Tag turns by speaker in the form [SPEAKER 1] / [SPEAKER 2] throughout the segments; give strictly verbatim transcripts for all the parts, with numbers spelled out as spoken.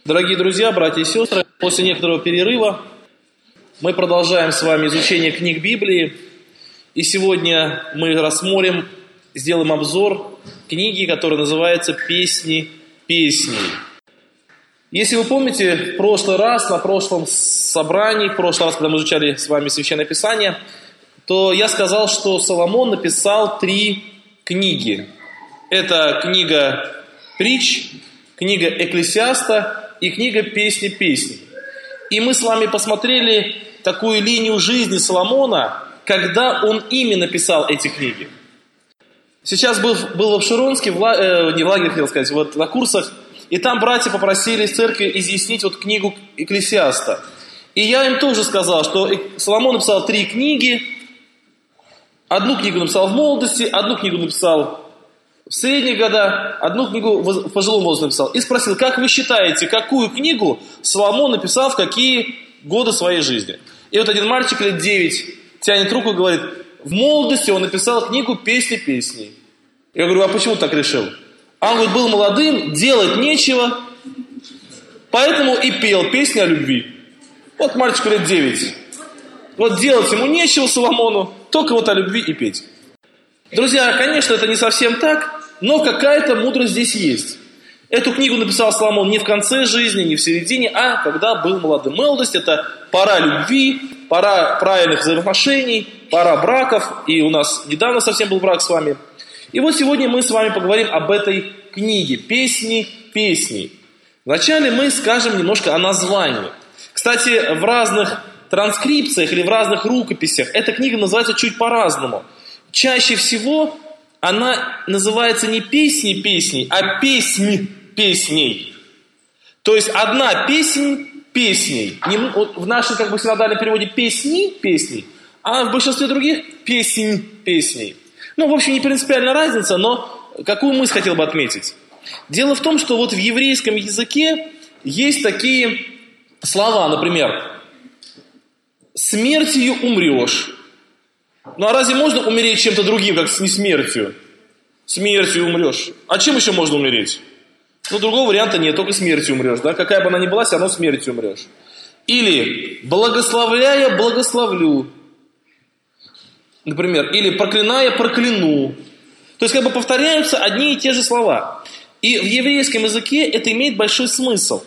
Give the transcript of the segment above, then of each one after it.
[SPEAKER 1] Дорогие друзья, братья и сестры, после некоторого перерыва мы продолжаем с вами изучение книг Библии. И сегодня мы рассмотрим, сделаем обзор книги, которая называется «Песни песней». Если вы помните, в прошлый раз, на прошлом собрании, в прошлый раз, когда мы изучали с вами Священное Писание, то я сказал, что Соломон написал три книги. Это книга «Притч», книга «Экклесиаста» и книга «Песни песней». И мы с вами посмотрели такую линию жизни Соломона, когда он именно писал эти книги. Сейчас был, был в Обширонске, в, э, не в лагере, хотел сказать, вот на курсах, и там братья попросили из церкви изъяснить вот книгу «Экклесиаста». И я им тоже сказал, что Соломон написал три книги. Одну книгу написал в молодости, одну книгу написал в средние года, одну книгу в пожилом возрасте написал. И спросил, как вы считаете, какую книгу Соломон написал в какие годы своей жизни? И вот один мальчик лет девять тянет руку и говорит, в молодости он написал книгу «Песни песней». Я говорю, а почему так решил? А он говорит, был молодым, делать нечего, поэтому и пел песни о любви. Вот мальчику лет девять. Вот делать ему нечего Соломону, только вот о любви и петь. Друзья, конечно, это не совсем так, но какая-то мудрость здесь есть. Эту книгу написал Соломон не в конце жизни, не в середине, а когда был молодым. Молодость – это пора любви, пора правильных взаимоотношений, пора браков, и у нас недавно совсем был брак с вами. И вот сегодня мы с вами поговорим об этой книге «Песни песней». Вначале мы скажем немножко о названии. Кстати, в разных транскрипциях или в разных рукописях эта книга называется чуть по-разному. Чаще всего она называется не «Песни песней», а «Песнь песней». То есть одна песнь песней. Не, в нашем как бы синодальном переводе «песни песней», а в большинстве других «песнь песней». Ну, в общем, не принципиальная разница, но какую мысль хотел бы отметить. Дело в том, что вот в еврейском языке есть такие слова, например, «смертью умрешь». Ну а разве можно умереть чем-то другим, как не смертью? Смертью умрешь. А чем еще можно умереть? Ну, другого варианта нет, только смертью умрешь. Да? Какая бы она ни была, все равно смертью умрешь. Или благословляя, благословлю. Например, или проклиная, прокляну. То есть как бы повторяются одни и те же слова. И в еврейском языке это имеет большой смысл.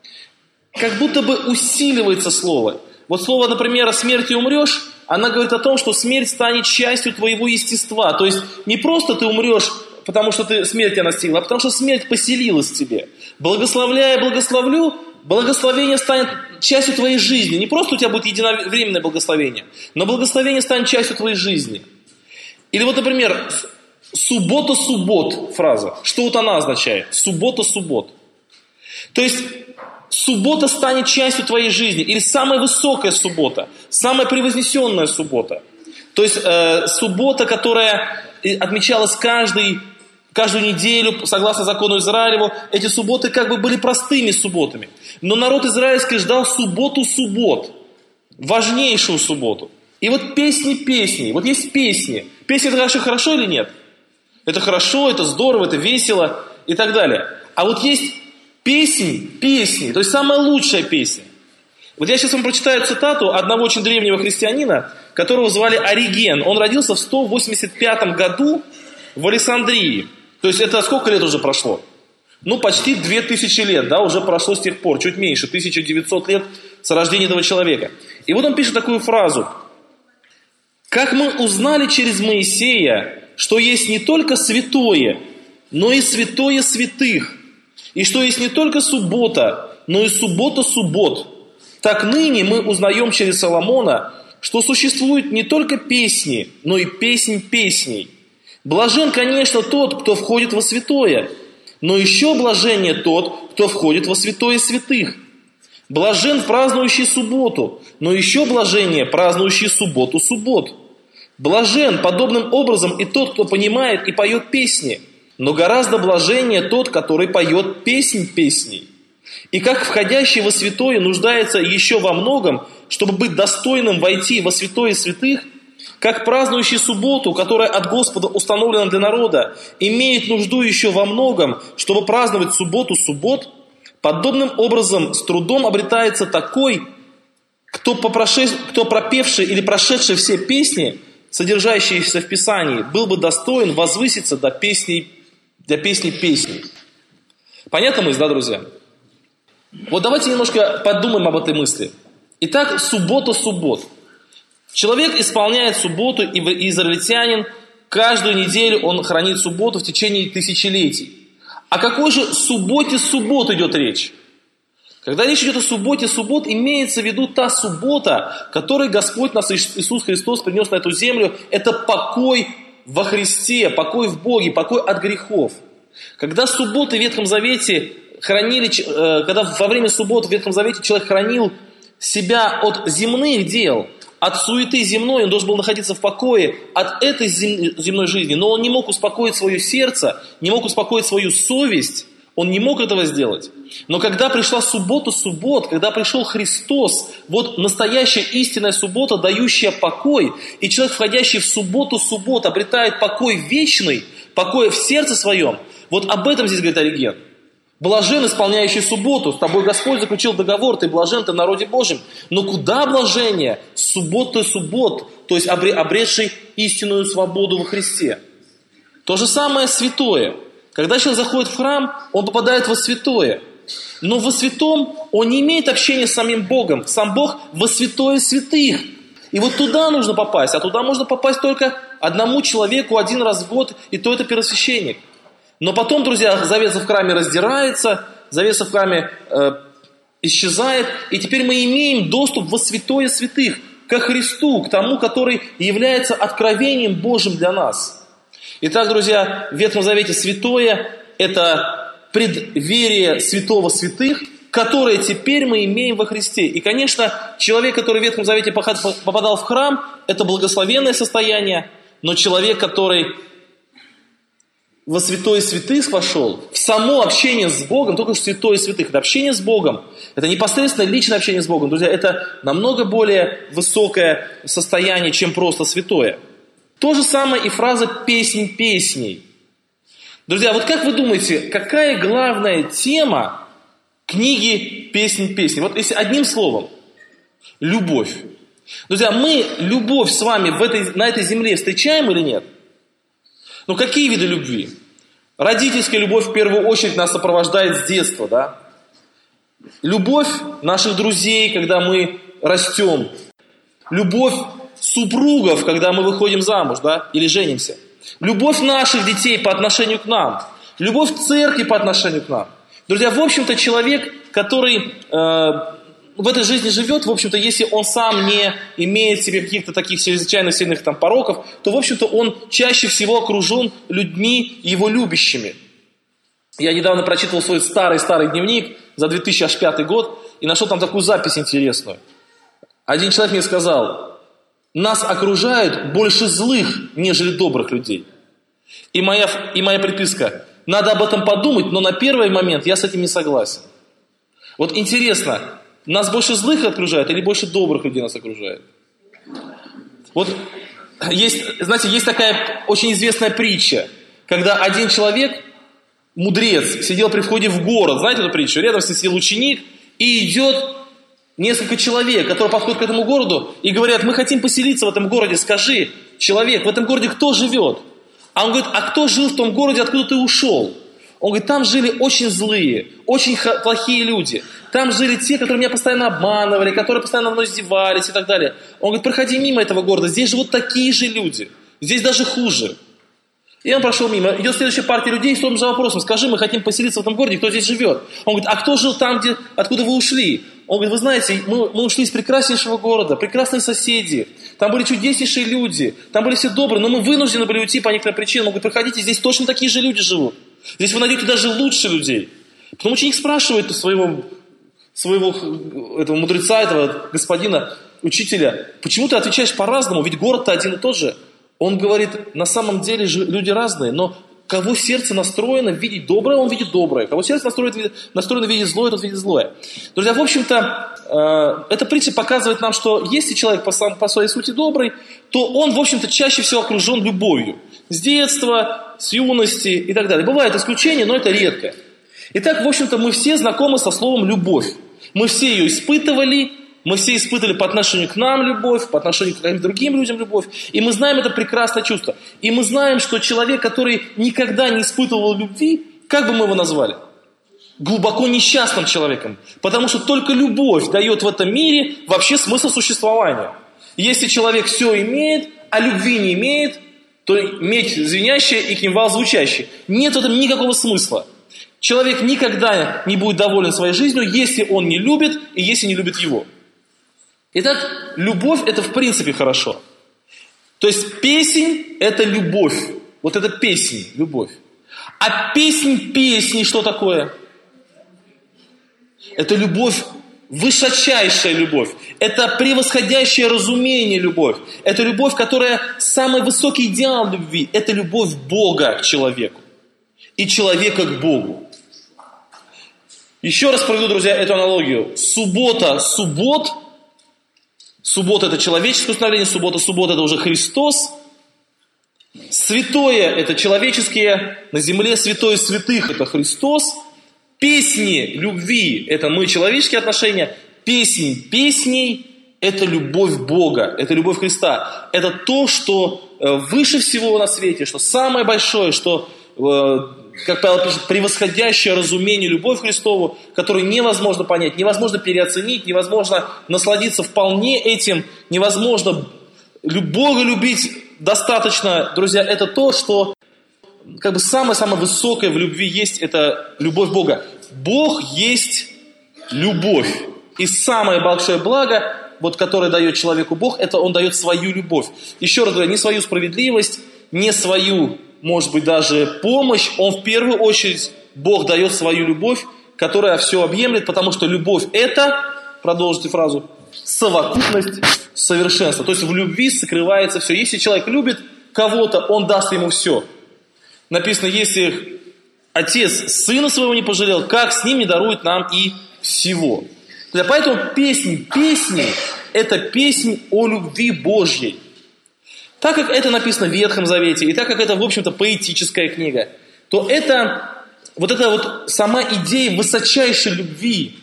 [SPEAKER 1] Как будто бы усиливается слово. Вот слово, например, «смертью умрешь», она говорит о том, что смерть станет частью твоего естества. То есть не просто ты умрешь, потому что ты смерть тебя настигла, а потому что смерть поселилась в тебе. Благословляя, благословлю, благословение станет частью твоей жизни. Не просто у тебя будет единовременное благословение, но благословение станет частью твоей жизни. Или вот, например, «суббота-суббот» фраза. Что вот она означает? «Суббота-суббот». То есть суббота станет частью твоей жизни. Или самая высокая суббота, самая превознесенная суббота. То есть э, суббота, которая отмечалась каждый, каждую неделю, согласно закону Израилеву, эти субботы как бы были простыми субботами. Но народ израильский ждал субботу-суббот, важнейшую субботу. И вот песни песней, вот есть песни. Песни это хорошо, хорошо или нет? Это хорошо, это здорово, это весело и так далее. А вот есть песнь песни, то есть самая лучшая песня. Вот я сейчас вам прочитаю цитату одного очень древнего христианина, которого звали Ориген. Он родился в сто восемьдесят пятом году в Александрии. То есть это сколько лет уже прошло? Ну, почти две тысячи лет, да, уже прошло с тех пор, чуть меньше, тысяча девятьсот лет с рождения этого человека. И вот он пишет такую фразу. «Как мы узнали через Моисея, что есть не только святое, но и святое святых, и что есть не только суббота, но и суббота-суббот. Так ныне мы узнаем через Соломона, что существуют не только песни, но и песнь песней. Блажен, конечно, тот, кто входит во святое, но еще блаженнее тот, кто входит во святое святых. Блажен празднующий субботу, но еще блаженнее празднующий субботу-суббот. Блажен подобным образом и тот, кто понимает и поет песни, но гораздо блаженнее тот, который поет песнь песней. И как входящий во святое нуждается еще во многом, чтобы быть достойным войти во святое святых, как празднующий субботу, которая от Господа установлена для народа, имеет нужду еще во многом, чтобы праздновать субботу-суббот, Подобным образом с трудом обретается такой, кто, попроше... кто пропевший или прошедший все песни, содержащиеся в Писании, был бы достоин возвыситься до песни, до песни песней. Понятно мысль, да, друзья? Вот давайте немножко подумаем об этой мысли. Итак, суббота-суббот. Человек исполняет субботу, и израильтянин каждую неделю он хранит субботу в течение тысячелетий. О какой же субботе-суббот идет речь? Когда речь идет о субботе-суббот, имеется в виду та суббота, которой Господь нас, Иисус Христос, принес на эту землю. Это покой во Христе, покой в Боге, покой от грехов. Когда субботы в Ветхом Завете хранили, когда во время суббот в Ветхом Завете человек хранил себя от земных дел, от суеты земной, он должен был находиться в покое от этой земной жизни, но он не мог успокоить свое сердце, не мог успокоить свою совесть, он не мог этого сделать. Но когда пришла суббота-суббот, когда пришел Христос, вот настоящая истинная суббота, дающая покой, и человек, входящий в субботу-суббот, обретает покой вечный, покой в сердце своем, вот об этом здесь говорит Ориген. Блажен, исполняющий субботу. С тобой Господь заключил договор, ты блажен, ты в народе Божьем. Но куда блажение? Суббота-суббот, то есть обретший истинную свободу во Христе. То же самое святое. Когда человек заходит в храм, он попадает во святое. Но во святом он не имеет общения с самим Богом. Сам Бог во святое святых. И вот туда нужно попасть. А туда можно попасть только одному человеку один раз в год, и то это первосвященник. Но потом, друзья, завеса в храме раздирается, завеса в храме э, исчезает, и теперь мы имеем доступ во святое святых, ко Христу, к тому, который является откровением Божьим для нас. Итак, друзья, в Ветхом Завете святое – это предверие святого святых, которое теперь мы имеем во Христе. И, конечно, человек, который в Ветхом Завете попадал в храм, это благословенное состояние, но человек, который во святое святых вошел, в само общение с Богом, только что святое святых, это общение с Богом, это непосредственно личное общение с Богом, друзья, это намного более высокое состояние, чем просто святое. То же самое и фраза «песнь песней». Друзья, вот как вы думаете, какая главная тема книги «Песнь песней»? Вот если одним словом – любовь. Друзья, мы любовь с вами в этой, на этой земле встречаем или нет? Ну, какие виды любви? Родительская любовь в первую очередь нас сопровождает с детства, да? Любовь наших друзей, когда мы растем. Любовь супругов, когда мы выходим замуж, да? Или женимся. Любовь наших детей по отношению к нам. Любовь церкви по отношению к нам. Друзья, в общем-то, человек, который э, в этой жизни живет, в общем-то, если он сам не имеет в себе каких-то таких чрезвычайно сильных там пороков, то, в общем-то, он чаще всего окружен людьми его любящими. Я недавно прочитывал свой старый-старый дневник за две тысячи пятый год и нашел там такую запись интересную. Один человек мне сказал: нас окружают больше злых, нежели добрых людей. И моя, и моя приписка: надо об этом подумать, но на первый момент я с этим не согласен. Вот интересно, нас больше злых окружает или больше добрых людей нас окружает? Вот есть, знаете, есть такая очень известная притча, когда один человек, мудрец, сидел при входе в город, знаете эту притчу? Рядом с ним сидел ученик, и идет несколько человек, которые подходят к этому городу и говорят: мы хотим поселиться в этом городе, скажи, человек, в этом городе кто живет? А он говорит: а кто жил в том городе, откуда ты ушел? Он говорит: там жили очень злые, очень плохие люди. Там жили те, которые меня постоянно обманывали, которые постоянно мной издевались и так далее. Он говорит: проходи мимо этого города, здесь живут такие же люди, здесь даже хуже. И он прошел мимо. Идет следующая партия людей с тем же вопросом: скажи, мы хотим поселиться в этом городе, кто здесь живет? Он говорит: а кто жил там, где, откуда вы ушли? Он говорит: вы знаете, мы, мы ушли из прекраснейшего города, прекрасные соседи, там были чудеснейшие люди, там были все добрые, но мы вынуждены были уйти по некоторым причинам. Он говорит: проходите, здесь точно такие же люди живут. Здесь вы найдете даже лучше людей. Потом ученик спрашивает у своего, своего этого мудреца, этого господина, учителя: почему ты отвечаешь по-разному, ведь город-то один и тот же. Он говорит: на самом деле же люди разные, но кого сердце настроено видеть доброе, он видит доброе. Кого сердце настроено, настроено видеть злое, тот видит злое. Друзья, в общем-то, э, эта притча показывает нам, что если человек по, сам, по своей сути добрый, то он, в общем-то, чаще всего окружен любовью. С детства, с юности и так далее. Бывают исключения, но это редко. Итак, в общем-то, мы все знакомы со словом «любовь». Мы все ее испытывали, мы все испытывали по отношению к нам любовь, по отношению к каким-то другим людям любовь. И мы знаем это прекрасное чувство. И мы знаем, что человек, который никогда не испытывал любви, как бы мы его назвали? Глубоко несчастным человеком. Потому что только любовь дает в этом мире вообще смысл существования. Если человек все имеет, а любви не имеет, то медь звенящая и кимвал звучащий. Нет в этом никакого смысла. Человек никогда не будет доволен своей жизнью, если он не любит и если не любит его. Итак, любовь – это в принципе хорошо. То есть песнь – это любовь. Вот это песнь, любовь. А песнь песни что такое? Это любовь, высочайшая любовь. Это превосходящее разумение любовь. Это любовь, которая самый высокий идеал любви. Это любовь Бога к человеку. И человека к Богу. Еще раз проведу, друзья, эту аналогию. Суббота, суббот. Суббота – это человеческое установление. Суббота, суббота – это уже Христос. Святое – это человеческие на земле. Святое святых – это Христос. Песни любви – это мы, человеческие отношения. Песнь песней – это любовь Бога, это любовь Христа. Это то, что выше всего на свете, что самое большое, что, как Павел пишет, превосходящее разумение любовь Христову, которую невозможно понять, невозможно переоценить, невозможно насладиться вполне этим, невозможно Бога любить достаточно, друзья, это то, что как бы самое-самое высокое в любви есть, это любовь Бога. Бог есть любовь. И самое большое благо, вот, которое дает человеку Бог, это Он дает свою любовь. Еще раз говорю, не свою справедливость, не свою, может быть, даже помощь. Он в первую очередь, Бог дает свою любовь, которая все объемлет, потому что любовь это, продолжите фразу, совокупность совершенства. То есть в любви скрывается все. Если человек любит кого-то, он даст ему все. Написано, если отец сына своего не пожалел, как с ним не дарует нам и всего. Поэтому песнь песни – это песнь о любви Божьей. Так как это написано в Ветхом Завете, и так как это, в общем-то, поэтическая книга, то это, вот эта вот сама идея высочайшей любви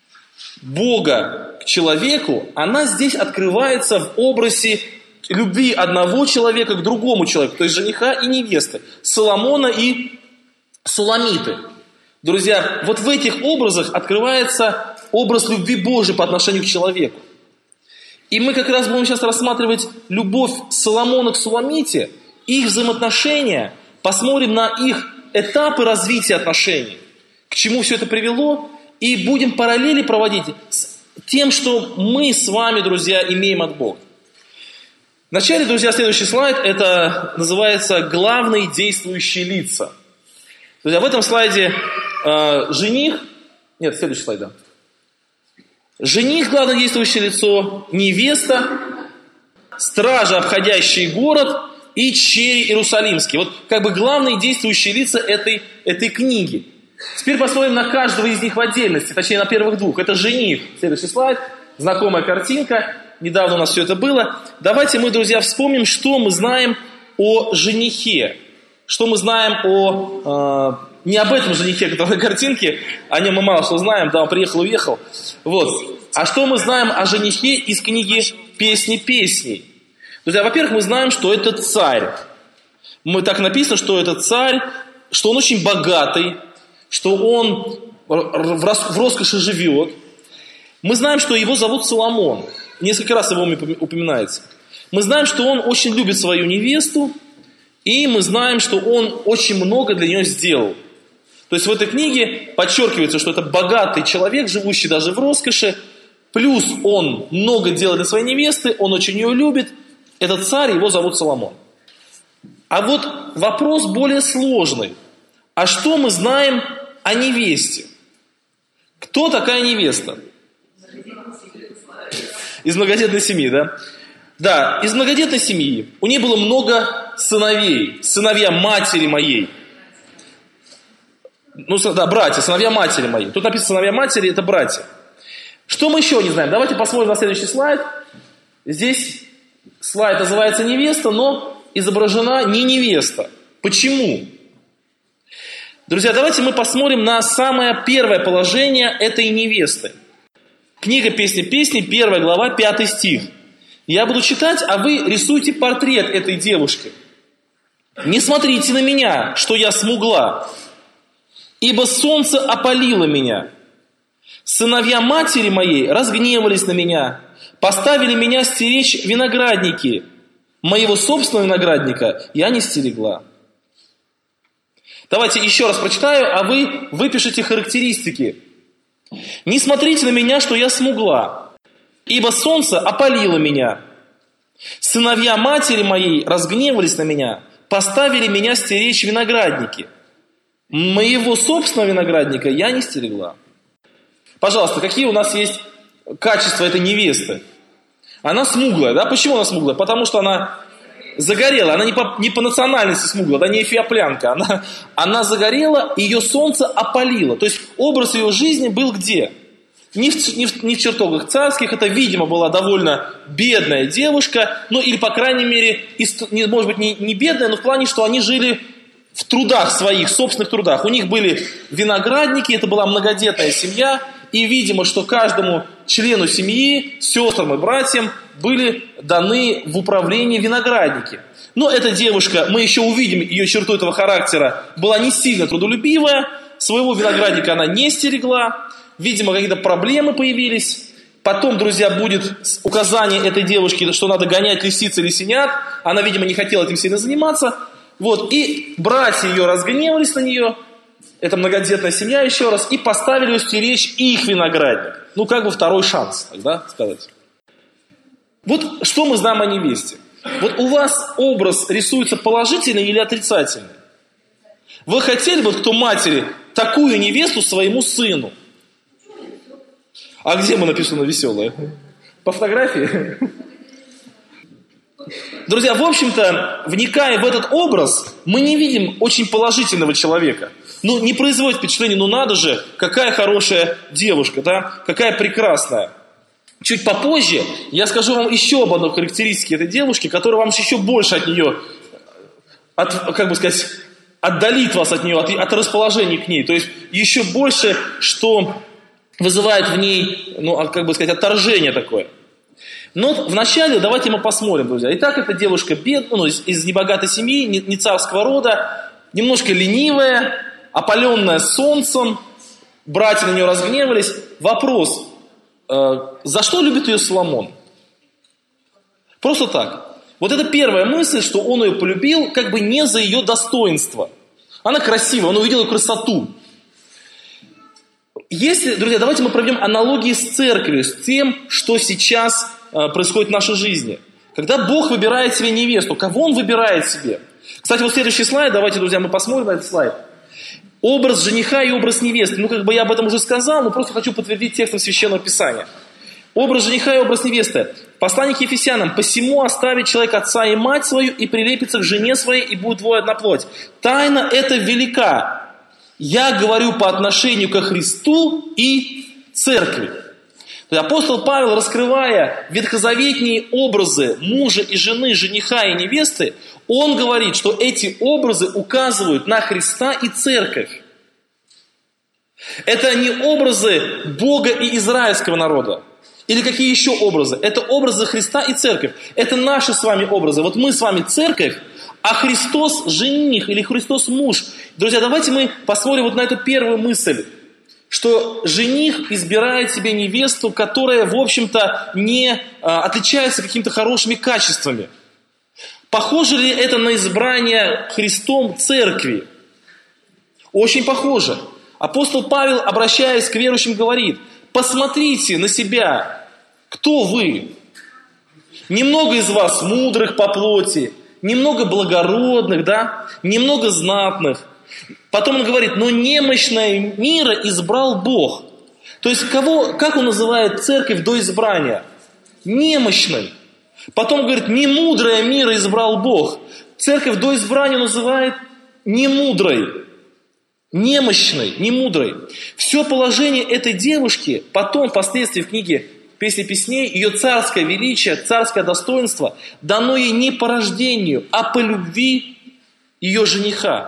[SPEAKER 1] Бога к человеку, она здесь открывается в образе любви одного человека к другому человеку, то есть жениха и невесты, Соломона и Суламиты. Друзья, вот в этих образах открывается образ любви Божией по отношению к человеку. И мы как раз будем сейчас рассматривать любовь Соломона к Суламите, их взаимоотношения, посмотрим на их этапы развития отношений, к чему все это привело, и будем параллели проводить с тем, что мы с вами, друзья, имеем от Бога. Вначале, друзья, следующий слайд, это называется «Главные действующие лица». Друзья, в этом слайде э, жених, нет, следующий слайд, да. Жених, главное действующее лицо, невеста, стражи, обходящие город, и черри иерусалимские. Вот как бы главные действующие лица этой, этой книги. Теперь посмотрим на каждого из них в отдельности, точнее на первых двух. Это жених, следующий слайд, знакомая картинка. Недавно у нас все это было. Давайте мы, друзья, вспомним, что мы знаем о женихе. Что мы знаем о... Э, не об этом женихе, который на картинке, о нем мы мало что знаем, да, он приехал, уехал. Вот. А что мы знаем о женихе из книги «Песни песней»? Друзья, во-первых, мы знаем, что это царь. Мы так написано, что это царь, что он очень богатый, что он в роскоши живет. Мы знаем, что его зовут Соломон. Несколько раз его упоминается. Мы знаем, что он очень любит свою невесту, и мы знаем, что он очень много для нее сделал. То есть в этой книге подчеркивается, что это богатый человек, живущий даже в роскоши, плюс он много делает для своей невесты, он очень ее любит. Этот царь, его зовут Соломон. А вот вопрос более сложный. А что мы знаем о невесте? Кто такая невеста? Из многодетной семьи, да? Да, из многодетной семьи. У нее было много сыновей. Сыновья матери моей. Ну, да, братья, сыновья матери моей. Тут написано сыновья матери, это братья. Что мы еще не знаем? Давайте посмотрим на следующий слайд. Здесь слайд называется невеста, но изображена не невеста. Почему? Друзья, давайте мы посмотрим на самое первое положение этой невесты. Книга «Песни песни», первая глава, пятый стих. Я буду читать, а вы рисуйте портрет этой девушки. «Не смотрите на меня, что я смугла, ибо солнце опалило меня. Сыновья матери моей разгневались на меня, поставили меня стеречь виноградники. Моего собственного виноградника я не стерегла». Давайте еще раз прочитаю, а вы выпишите характеристики. «Не смотрите на меня, что я смугла, ибо солнце опалило меня. Сыновья матери моей разгневались на меня, поставили меня стеречь виноградники. Моего собственного виноградника я не стерегла». Пожалуйста, какие у нас есть качества этой невесты? Она смуглая, да? Почему она смуглая? Потому что она загорела, она не по, не по национальности смуглая, да, не эфиоплянка. Она, она загорела, и ее солнце опалило. То есть образ ее жизни был где? Не в, не, в, не в чертогах царских, это, видимо, была довольно бедная девушка, ну или, по крайней мере, не, может быть, не, не бедная, но в плане, что они жили в трудах своих, собственных трудах. У них были виноградники, это была многодетная семья, и, видимо, что каждому члену семьи, сестрам и братьям были даны в управление виноградники. Но эта девушка, мы еще увидим ее черту этого характера, была не сильно трудолюбивая, своего виноградника она не стерегла, видимо, какие-то проблемы появились. Потом, друзья, будет указание этой девушки, что надо гонять лисиц и лисенят. Она, видимо, не хотела этим сильно заниматься. Вот, и братья ее разгневались на нее, это многодетная семья еще раз, и поставили ее стеречь их виноградник. Ну, как бы второй шанс, тогда сказать. Вот что мы знаем о невесте. Вот у вас образ рисуется положительный или отрицательный? Вы хотели бы, кто матери, такую невесту своему сыну? А где мы написано веселое? По фотографии? Друзья, в общем-то, вникая в этот образ, мы не видим очень положительного человека. Ну, не производит впечатление, ну надо же, какая хорошая девушка, да, какая прекрасная. Чуть попозже я скажу вам еще об одной характеристике этой девушки, которая вам еще больше от нее, от, как бы сказать, отдалит вас от нее, от, от расположения к ней. То есть еще больше, что вызывает в ней, ну, как бы сказать, отторжение такое. Но вначале давайте мы посмотрим, друзья. Итак, эта девушка бедная, ну, из, из небогатой семьи, не, не царского рода, немножко ленивая, опаленная солнцем, братья на нее разгневались. Вопрос, э, за что любит ее Соломон? Просто так. Вот это первая мысль, что он ее полюбил, как бы не за ее достоинство. Она красивая, он увидел ее красоту. Если, друзья, давайте мы проведем аналогии с церковью, с тем, что сейчас э, происходит в нашей жизни. Когда Бог выбирает себе невесту, кого Он выбирает себе? Кстати, вот следующий слайд, давайте, друзья, мы посмотрим на этот слайд. Образ жениха и образ невесты. Ну, как бы я об этом уже сказал, но просто хочу подтвердить текстом Священного Писания. Образ жениха и образ невесты. Послание к Ефесянам. «Посему оставит человек отца и мать свою, и прилепится к жене своей, и будет двое одна плоть. Тайна эта велика. Я говорю по отношению ко Христу и Церкви». Апостол Павел, раскрывая ветхозаветные образы мужа и жены, жениха и невесты, он говорит, что эти образы указывают на Христа и Церковь. Это не образы Бога и израильского народа. Или какие еще образы? Это образы Христа и Церковь. Это наши с вами образы. Вот мы с вами Церковь, а Христос жених или Христос муж. Друзья, давайте мы посмотрим вот на эту первую мысль, что жених избирает себе невесту, которая, в общем-то, не а, отличается какими-то хорошими качествами. Похоже ли это на избрание Христом Церкви? Очень похоже. Апостол Павел, обращаясь к верующим, говорит: посмотрите на себя, кто вы. Немного из вас мудрых по плоти, немного благородных, да, немного знатных. Потом он говорит: но немощное мира избрал Бог. То есть кого, как он называет церковь до избрания? Немощной. Потом говорит: немудрое мира избрал Бог. Церковь до избрания называет немудрой, немощной, немудрой. Все положение этой девушки потом, впоследствии в книге «Песни песней», ее царское величие, царское достоинство дано ей не по рождению, а по любви ее жениха.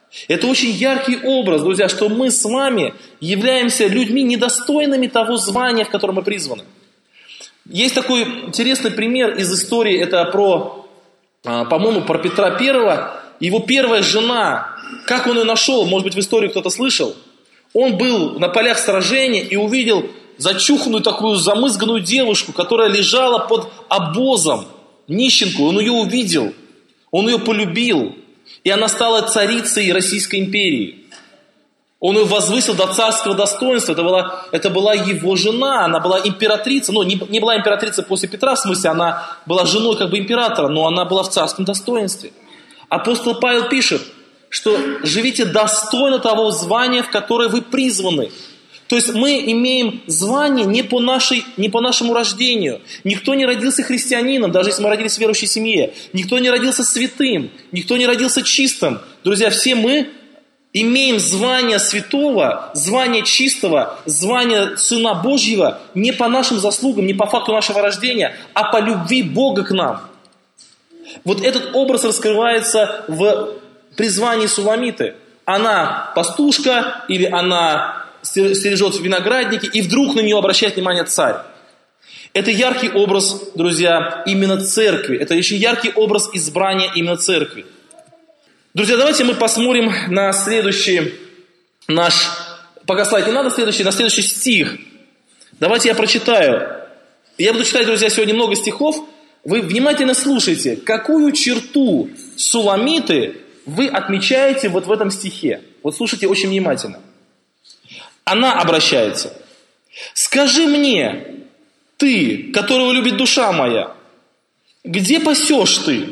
[SPEAKER 1] Это очень яркий образ, друзья, что мы с вами являемся людьми, недостойными того звания, в котором мы призваны. Есть такой интересный пример из истории, это про, по-моему, про Петра Первого. Его первая жена, как он ее нашел, может быть, в истории кто-то слышал. Он был на полях сражения и увидел зачуханную такую замызганную девушку, которая лежала под обозом, нищенку. Он ее увидел, он ее полюбил, и она стала царицей Российской империи. Он ее возвысил до царского достоинства. Это была, это была его жена, она была императрица. Ну, не, не была императрицей после Петра, в смысле, она была женой как бы императора, но она была в царском достоинстве. Апостол Павел пишет, что живите достойно того звания, в которое вы призваны. То есть мы имеем звание не по, нашей, не по нашему рождению. Никто не родился христианином, даже если мы родились в верующей семье. Никто не родился святым, никто не родился чистым. Друзья, все мы имеем звание святого, звание чистого, звание Сына Божьего не по нашим заслугам, не по факту нашего рождения, а по любви Бога к нам. Вот этот образ раскрывается в призвании Суламиты. Она пастушка или она стережет в винограднике, и вдруг на нее обращает внимание царь. Это яркий образ, друзья, именно церкви. Это очень яркий образ избрания именно церкви. Друзья, давайте мы посмотрим на следующий наш, пока слайд не надо, следующий, на следующий стих. Давайте я прочитаю. Я буду читать, друзья, сегодня много стихов. Вы внимательно слушайте, какую черту Суламиты вы отмечаете вот в этом стихе. Вот слушайте очень внимательно. Она обращается. «Скажи мне, ты, которого любит душа моя, где пасешь ты?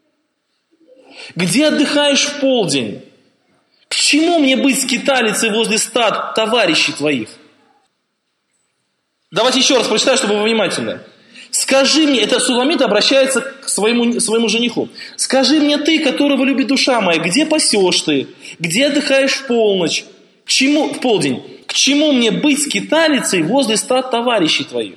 [SPEAKER 1] Где отдыхаешь в полдень? К чему мне быть скиталицей возле стад товарищей твоих?» Давайте еще раз прочитаю, чтобы вы внимательно. «Скажи мне», это Суламита обращается к своему, своему жениху. «Скажи мне ты, которого любит душа моя, где пасешь ты? Где отдыхаешь в полночь? К чему, в полдень? К чему мне быть скиталицей возле стад товарищей твоих?»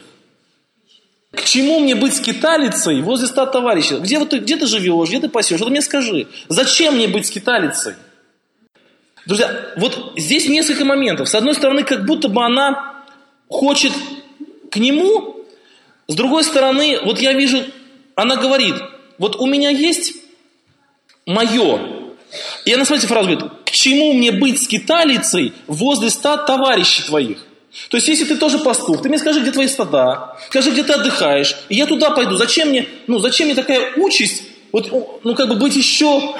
[SPEAKER 1] К чему мне быть скиталицей возле стад товарищей? Где, вот ты, где ты живешь, где ты пасешь? Вот мне скажи, зачем мне быть скиталицей? Друзья, вот здесь несколько моментов. С одной стороны, как будто бы она хочет к нему. С другой стороны, вот я вижу, она говорит, вот у меня есть мое. И она, смотрите, фразу говорит, к чему мне быть скиталицей возле стад товарищей твоих? То есть, если ты тоже пастух, ты мне скажи, где твои стада, скажи, где ты отдыхаешь, и я туда пойду. Зачем мне, ну, зачем мне такая участь, вот, ну, как бы быть еще,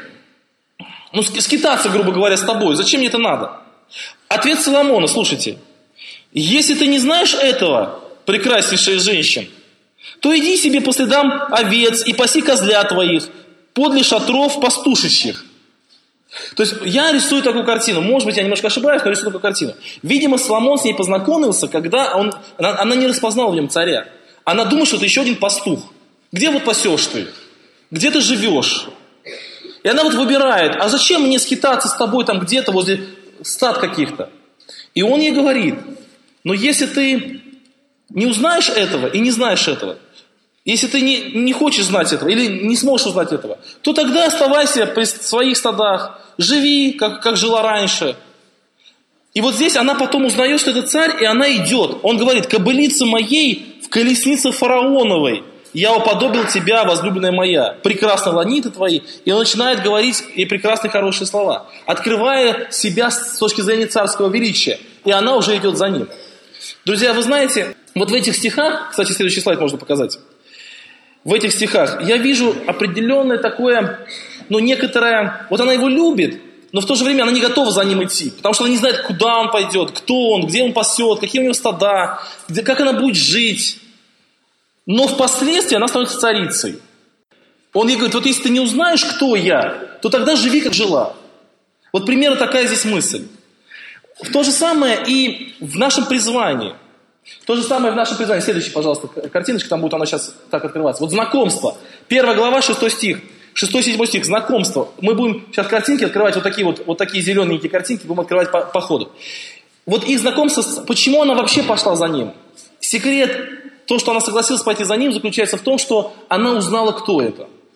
[SPEAKER 1] ну, скитаться, грубо говоря, с тобой? Зачем мне это надо? Ответ Соломона, слушайте. Если ты не знаешь этого, прекраснейшая женщина, то иди себе по следам овец и паси козлят твоих подле шатров пастушечьих. То есть я рисую такую картину. Может быть, я немножко ошибаюсь, но рисую такую картину. Видимо, Соломон с ней познакомился, когда он, она, она не распознала в нем царя. Она думает, что это еще один пастух. Где вот пасешь ты? Где ты живешь? И она вот выбирает, а зачем мне скитаться с тобой там где-то возле стад каких-то? И он ей говорит, но если ты не узнаешь этого и не знаешь этого, если ты не, не хочешь знать этого или не сможешь узнать этого, то тогда оставайся при своих стадах, живи, как, как жила раньше. И вот здесь она потом узнает, что это царь, и она идет. Он говорит, кобылице моей в колеснице фараоновой я уподобил тебя, возлюбленная моя, прекрасно ланиты твои. И он начинает говорить ей прекрасные хорошие слова, открывая себя с точки зрения царского величия. И она уже идет за ним. Друзья, вы знаете, вот в этих стихах, кстати, следующий слайд можно показать, в этих стихах я вижу определенное такое, ну, некоторое, вот она его любит, но в то же время она не готова за ним идти, потому что она не знает, куда он пойдет, кто он, где он пасет, какие у него стада, где, как она будет жить. Но впоследствии она становится царицей. Он ей говорит, вот если ты не узнаешь, кто я, то тогда живи, как жила. Вот примерно такая здесь мысль. То же самое и в нашем призвании. То же самое в нашем призвании. Следующий, пожалуйста, картиночка, там будет она сейчас так открываться. Вот знакомство. Первая глава, шестой стих. Шестой-седьмой стих. Знакомство. Мы будем сейчас картинки открывать, вот такие вот, вот такие зелененькие картинки будем открывать по, по ходу. Вот их знакомство, почему она вообще пошла за ним? Секрет, то, что она согласилась пойти за ним, заключается в том, что она узнала, кто это.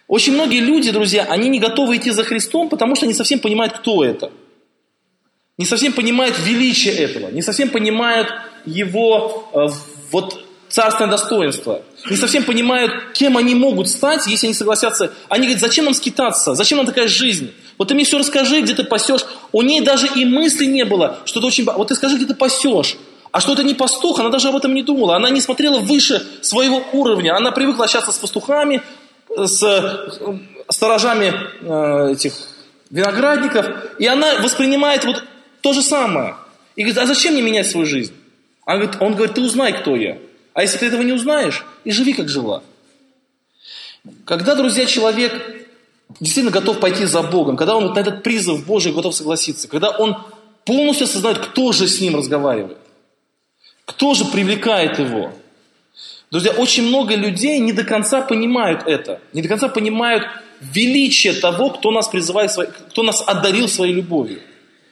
[SPEAKER 1] Очень многие люди, друзья, они не готовы идти за Христом, потому что не совсем понимают, кто это. Не совсем понимают величие этого, не совсем понимают его э, вот, царственное достоинство. Не совсем понимают, кем они могут стать, если они согласятся. Они говорят, зачем нам скитаться, зачем нам такая жизнь? Вот ты мне все расскажи, где ты пасешь. У ней даже и мысли не было, что это очень... Вот ты скажи, где ты пасешь. А что это не пастух, она даже об этом не думала. Она не смотрела выше своего уровня. Она привыкла общаться с пастухами, с сторожами э, этих виноградников. И она воспринимает вот то же самое. И говорит, а зачем мне менять свою жизнь? Он говорит, он говорит, ты узнай, кто я. А если ты этого не узнаешь, и живи, как жила. Когда, друзья, человек действительно готов пойти за Богом, когда он вот на этот призыв Божий готов согласиться, когда он полностью осознает, кто же с ним разговаривает, кто же привлекает его. Друзья, очень много людей не до конца понимают это, не до конца понимают величие того, кто нас призывает, кто нас одарил своей любовью.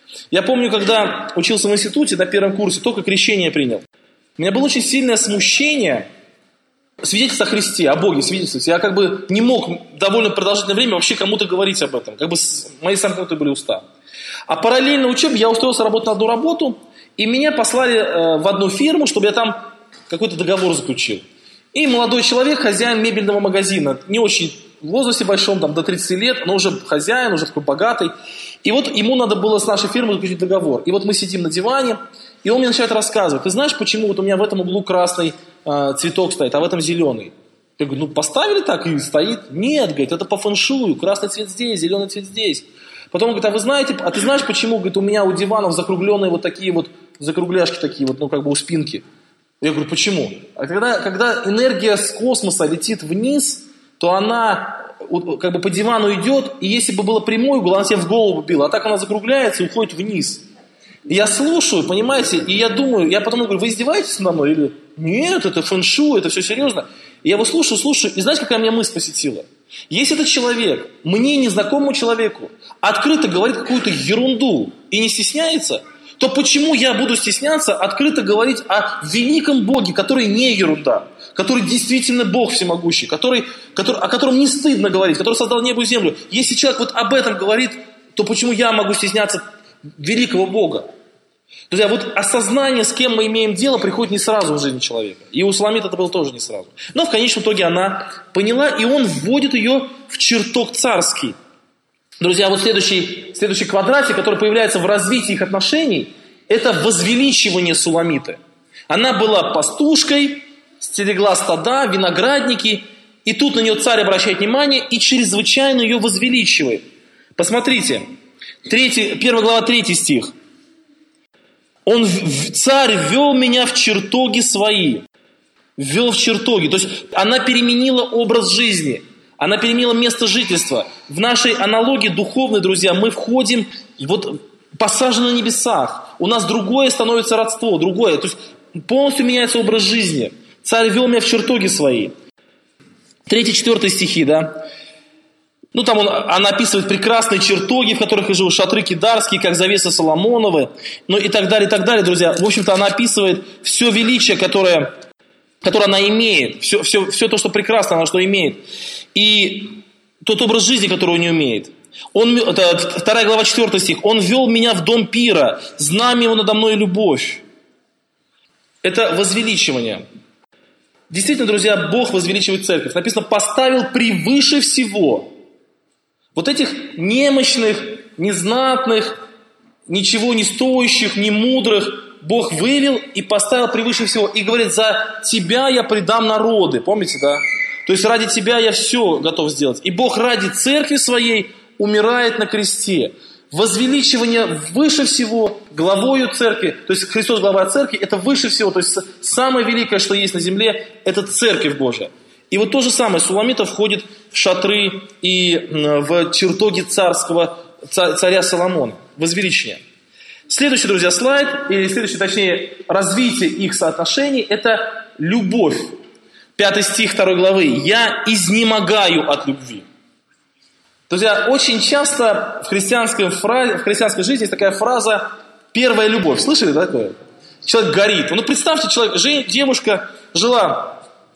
[SPEAKER 1] Я помню, когда учился в институте на первом курсе, только крещение принял. У меня было очень сильное смущение свидетельства о Христе, о Боге свидетельствовать. Я как бы не мог довольно продолжительное время вообще кому-то говорить об этом. Как бы мои сомкнутые были уста. А параллельно учебе я устроился работать на одну работу, и меня послали э, в одну фирму, чтобы я там какой-то договор заключил. И молодой человек, хозяин мебельного магазина, не очень в возрасте большом, там, до тридцати лет, но уже хозяин, уже такой богатый. И вот ему надо было с нашей фирмой заключить договор. И вот мы сидим на диване, и он мне начинает рассказывать. Ты знаешь, почему вот у меня в этом углу красный э, цветок стоит, а в этом зеленый? Я говорю, ну поставили так и стоит. Нет, говорит, это по фэншую, красный цвет здесь, зеленый цвет здесь. Потом он говорит, а вы знаете, а ты знаешь, почему, говорит, у меня у диванов закругленные вот такие вот, закругляшки такие вот, ну как бы у спинки. Я говорю, почему? А когда, когда энергия с космоса летит вниз, то она как бы по дивану идет, и если бы было прямой угол, она тебе в голову била, а так она закругляется и уходит вниз. И я слушаю, понимаете, и я думаю, я потом говорю, вы издеваетесь надо мной? Или нет, это фэншуй, это все серьезно. И я его слушаю, слушаю, и знаете, какая меня мысль посетила? Если этот человек, мне незнакомому человеку, открыто говорит какую-то ерунду и не стесняется, то почему я буду стесняться открыто говорить о великом Боге, который не ерунда, который действительно Бог всемогущий, который, который, о котором не стыдно говорить, который создал небо и землю. Если человек вот об этом говорит, то почему я могу стесняться великого Бога? Друзья, вот осознание, с кем мы имеем дело, приходит не сразу в жизнь человека. И у Суламита это было тоже не сразу. Но в конечном итоге она поняла, и он вводит ее в чертог царский. Друзья, вот следующий, следующий квадратик, который появляется в развитии их отношений, это возвеличивание Суламиты. Она была пастушкой, стерегла стада, виноградники, и тут на нее царь обращает внимание и чрезвычайно ее возвеличивает. Посмотрите, третий, первая глава, третий стих. Он, царь ввел меня в чертоги свои. Ввел в чертоги. То есть она переменила образ жизни. Она переменила место жительства. В нашей аналогии духовной, друзья, мы входим, вот посажены на небесах. У нас другое становится родство, другое. То есть полностью меняется образ жизни. Царь ввел меня в чертоги свои. Третий, четвертый стихи, да. Ну, там он, она описывает прекрасные чертоги, в которых я живу, шатры кидарские, как завесы Соломоновы, ну и так далее, и так далее, друзья. В общем-то, она описывает все величие, которое, которое она имеет, все, все, все то, что прекрасно, она что имеет, и тот образ жизни, который у нее имеет. Он, это вторая глава, четвертый стих. «Он вел меня в дом пира, знамя его надо мной любовь». Это возвеличивание. Действительно, друзья, Бог возвеличивает церковь. Написано, поставил превыше всего. Вот этих немощных, незнатных, ничего не стоящих, не мудрых Бог вывел и поставил превыше всего. И говорит, за тебя я предам народы. Помните, да? То есть ради тебя я все готов сделать. И Бог ради церкви своей умирает на кресте. Возвеличивание выше всего, главою церкви, то есть Христос глава церкви, это выше всего, то есть самое великое, что есть на земле, это церковь Божия. И вот то же самое, Суламита входит в шатры и в чертоги царского, царя Соломона, возвеличение. Следующий, друзья, слайд, или следующий, точнее, развитие их соотношений, это любовь. Пятый стих второй главы. «Я изнемогаю от любви». Друзья, очень часто в христианской, фразе, в христианской жизни есть такая фраза «первая любовь». Слышали такое? Человек горит. Ну, представьте, человек, девушка жила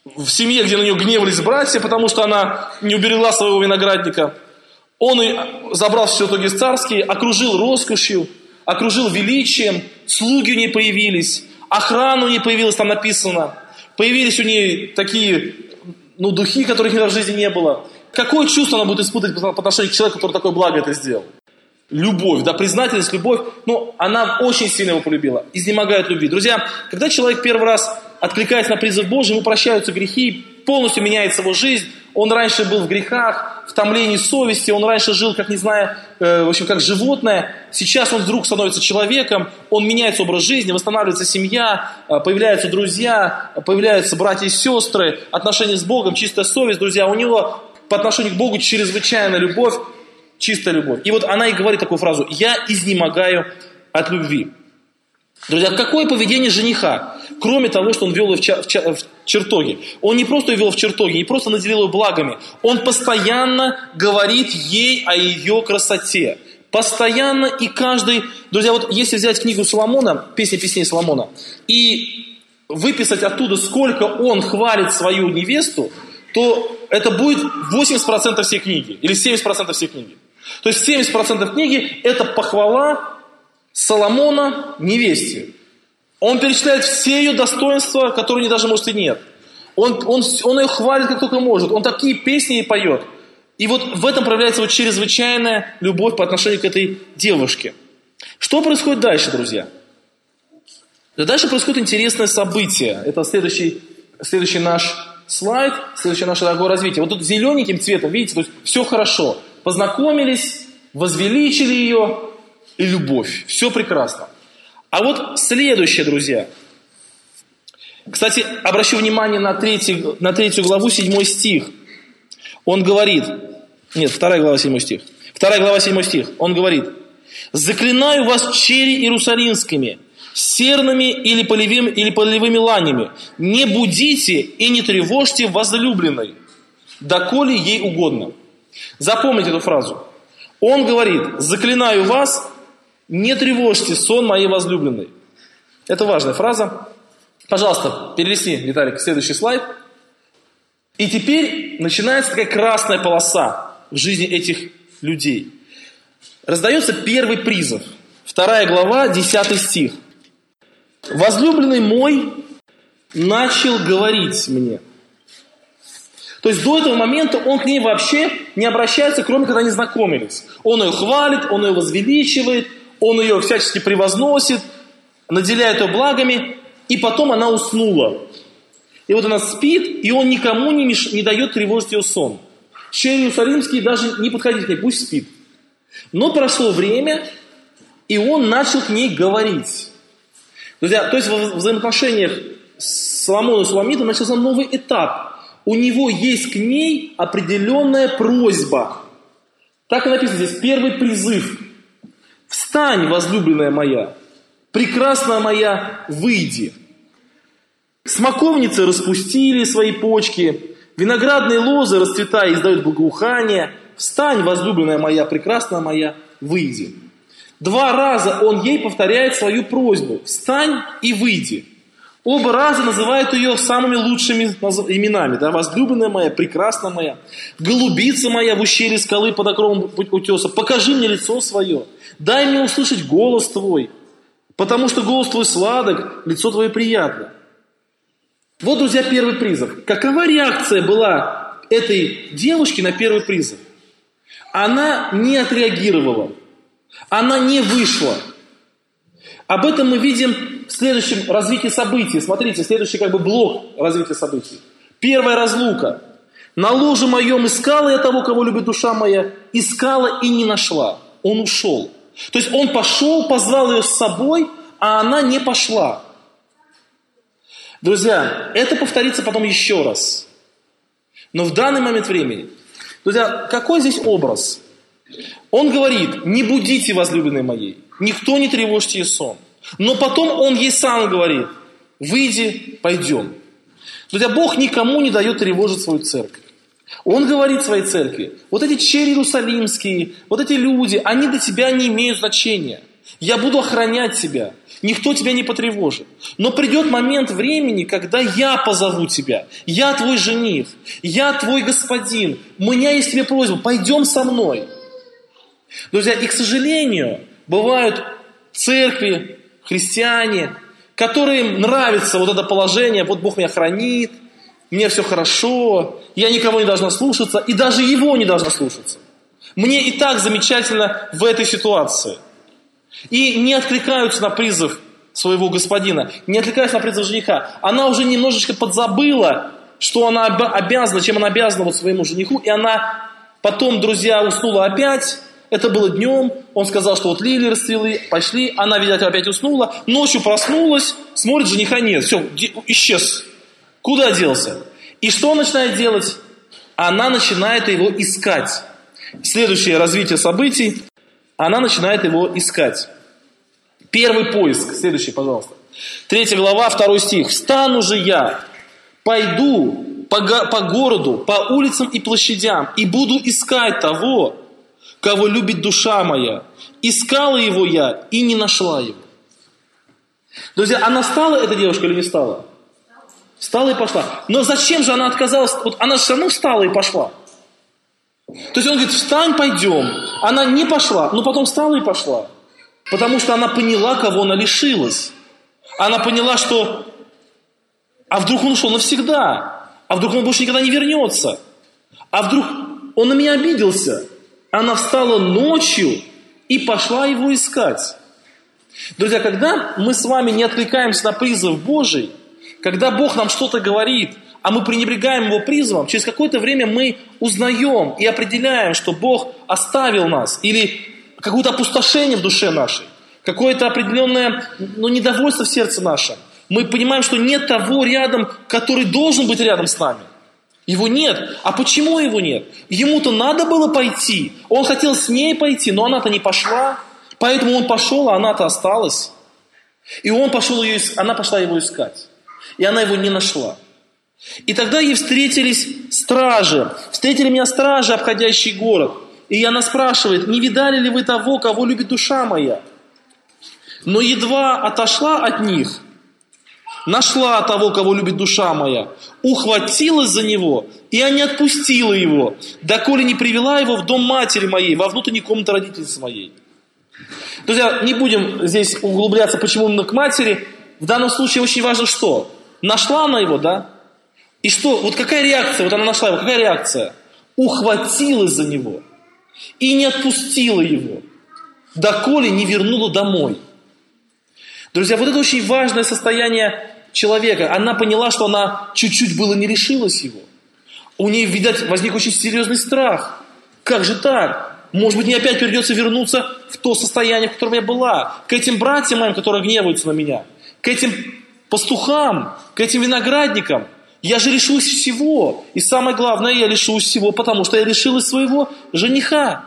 [SPEAKER 1] в семье, где на нее гневались братья, потому что она не уберегла своего виноградника. Он и забрал все итоги царские, окружил роскошью, окружил величием, слуги у нее появились, охрана у нее появилась, там написано. Появились у нее такие, ну, духи, которых никогда в жизни не было. Какое чувство она будет испытывать по отношению к человеку, который такое благо это сделал? Любовь, да, признательность, любовь. Ну, она очень сильно его полюбила, изнемогает любви. Друзья, когда человек первый раз откликается на призыв Божий, ему прощаются грехи, полностью меняется его жизнь. Он раньше был в грехах, в томлении совести, он раньше жил, как не знаю, э, в общем, как животное. Сейчас он вдруг становится человеком, он меняется образ жизни, восстанавливается семья, э, появляются друзья, появляются братья и сестры, отношения с Богом, чистая совесть, друзья. У него по отношению к Богу чрезвычайная любовь, чистая любовь. И вот она и говорит такую фразу: «Я изнемогаю от любви». Друзья, какое поведение жениха, кроме того, что он вел ее в, ча- в, ча- в чертоге? Он не просто ее вел в чертоге, не просто наделил ее благами. Он постоянно говорит ей о ее красоте. Постоянно и каждый... Друзья, вот если взять книгу Соломона, «Песни песней Соломона», и выписать оттуда, сколько он хвалит свою невесту, то это будет восемьдесят процентов всей книги, или семьдесят процентов всей книги. То есть семьдесят процентов книги – это похвала Соломона невесте. Он перечисляет все ее достоинства, которые у нее даже, может, и нет. Он, он, он ее хвалит, как только может. Он такие песни ей поет. И вот в этом проявляется вот чрезвычайная любовь по отношению к этой девушке. Что происходит дальше, друзья? Дальше происходит интересное событие. Это следующий, следующий наш слайд, следующее наше дорогое развитие. Вот тут зелененьким цветом, видите, то есть все хорошо. Познакомились, возвеличили ее, и любовь. Все прекрасно. А вот следующее, друзья. Кстати, обращу внимание на, третий, на третью главу, седьмой стих. Он говорит, нет, вторая глава, седьмой стих. Вторая глава, седьмой стих. Он говорит: «Заклинаю вас чери иерусалимскими, серными или полевыми, или полевыми ланями, не будите и не тревожьте возлюбленной, доколе ей угодно». Запомните эту фразу. Он говорит: «Заклинаю вас, не тревожьте сон моей возлюбленной». Это важная фраза. Пожалуйста, перелистни, Виталик, следующий слайд. И теперь начинается такая красная полоса в жизни этих людей. Раздается первый призыв. Вторая глава, десятый стих. «Возлюбленный мой начал говорить мне». То есть до этого момента он к ней вообще не обращается, кроме когда они знакомились. Он ее хвалит, он ее возвеличивает, он ее всячески превозносит, наделяет ее благами, и потом она уснула. И вот она спит, и он никому не, меш... не дает тревожить ее сон. Чери иерусалимские даже не подходить к ней, пусть спит. Но прошло время, и он начал к ней говорить. Друзья, то есть в взаимоотношениях с Соломоном и Суламитом начался новый этап. У него есть к ней определенная просьба. Так и написано здесь, первый призыв. «Встань, возлюбленная моя, прекрасная моя, выйди». Смоковницы распустили свои почки, виноградные лозы, расцветая, издают благоухание. «Встань, возлюбленная моя, прекрасная моя, выйди». Два раза он ей повторяет свою просьбу: «Встань и выйди». Оба раза называют ее самыми лучшими именами. Да? «Возлюбленная моя, прекрасная моя, голубица моя в ущелье скалы под окровом утеса, покажи мне лицо свое, дай мне услышать голос твой, потому что голос твой сладок, лицо твое приятно». Вот, друзья, первый призыв. Какова реакция была этой девушки на первый призыв? Она не отреагировала. Она не вышла. Об этом мы видим в следующем развитии событий. Смотрите, следующий как бы блок развития событий. Первая разлука. «На ложе моем искала я того, кого любит душа моя, искала и не нашла». Он ушел. То есть он пошел, позвал ее с собой, а она не пошла. Друзья, это повторится потом еще раз. Но в данный момент времени, друзья, какой здесь образ? Он говорит: «Не будите, возлюбленной моей, никто не тревожьте ей сон». Но потом он ей сам говорит: «Выйди, пойдем». Друзья, Бог никому не дает тревожить свою церковь. Он говорит своей церкви: вот эти чери иерусалимские, вот эти люди, они для тебя не имеют значения. Я буду охранять тебя. никто тебя не потревожит. Но придет момент времени, когда я позову тебя. Я твой жених, я твой господин. У меня есть тебе просьба, пойдем со мной. Друзья, и, к сожалению, бывают церкви, христиане, которым нравится вот это положение, вот Бог меня хранит, мне все хорошо, я никого не должна слушаться, и даже его не должна слушаться. Мне и так замечательно в этой ситуации. И не откликаются на призыв своего господина, не откликаются на призыв жениха. Она уже немножечко подзабыла, что она обязана, чем она обязана вот своему жениху, и она потом, друзья, уснула опять. Это было днем, он сказал, что вот лилии расцвели, пошли, она, видать, опять уснула, ночью проснулась, смотрит, жениха нет, все, исчез. Куда делся? И что он начинает делать? Она начинает его искать. Следующее развитие событий, она начинает его искать. Первый поиск, следующий, пожалуйста. Третья глава, второй стих. «Встану же я, пойду по, го- по городу, по улицам и площадям, и буду искать того, кого любит душа моя. Искала его я и не нашла его». Друзья, она стала эта девушка или не стала? Встала и пошла. Но зачем же она отказалась? Вот она же все равно встала и пошла. То есть он говорит, встань, пойдем. Она не пошла, но потом встала и пошла. Потому что она поняла, кого она лишилась. Она поняла, что а вдруг он ушел навсегда? А вдруг он больше никогда не вернется? А вдруг он на меня обиделся? Она встала ночью и пошла его искать. Друзья, когда мы с вами не откликаемся на призыв Божий, когда Бог нам что-то говорит, а мы пренебрегаем Его призывом, через какое-то время мы узнаем и определяем, что Бог оставил нас, или какое-то опустошение в душе нашей, какое-то определенное ну, недовольство в сердце нашем. Мы понимаем, что нет того рядом, который должен быть рядом с нами. Его нет. А почему его нет? Ему-то надо было пойти. Он хотел с ней пойти, но она-то не пошла. Поэтому он пошел, а она-то осталась. И он пошел ее, она пошла его искать. И она его не нашла. И тогда ей встретились стражи. Встретили меня стражи, обходящие город. И она спрашивает, не видали ли вы того, кого любит душа моя? Но едва отошла от них, нашла того, кого любит душа моя, ухватилась за него, и не отпустила его, доколе не привела его в дом матери моей, во внутренней комнате родительницы моей. Друзья, не будем здесь углубляться, почему именно к матери. В данном случае очень важно что? Нашла она его, да? И что? Вот какая реакция? Вот она нашла его, какая реакция? Ухватилась за него и не отпустила его, доколе не вернула домой. Друзья, вот это очень важное состояние человека. Она поняла, что она чуть-чуть было не лишилась его. У нее, видать, возник очень серьезный страх. Как же так? Может быть, мне опять придется вернуться в то состояние, в котором я была. К этим братьям моим, которые гневаются на меня. К этим пастухам, к этим виноградникам. Я же лишусь всего. И самое главное, я лишусь всего, потому что я лишилась своего жениха.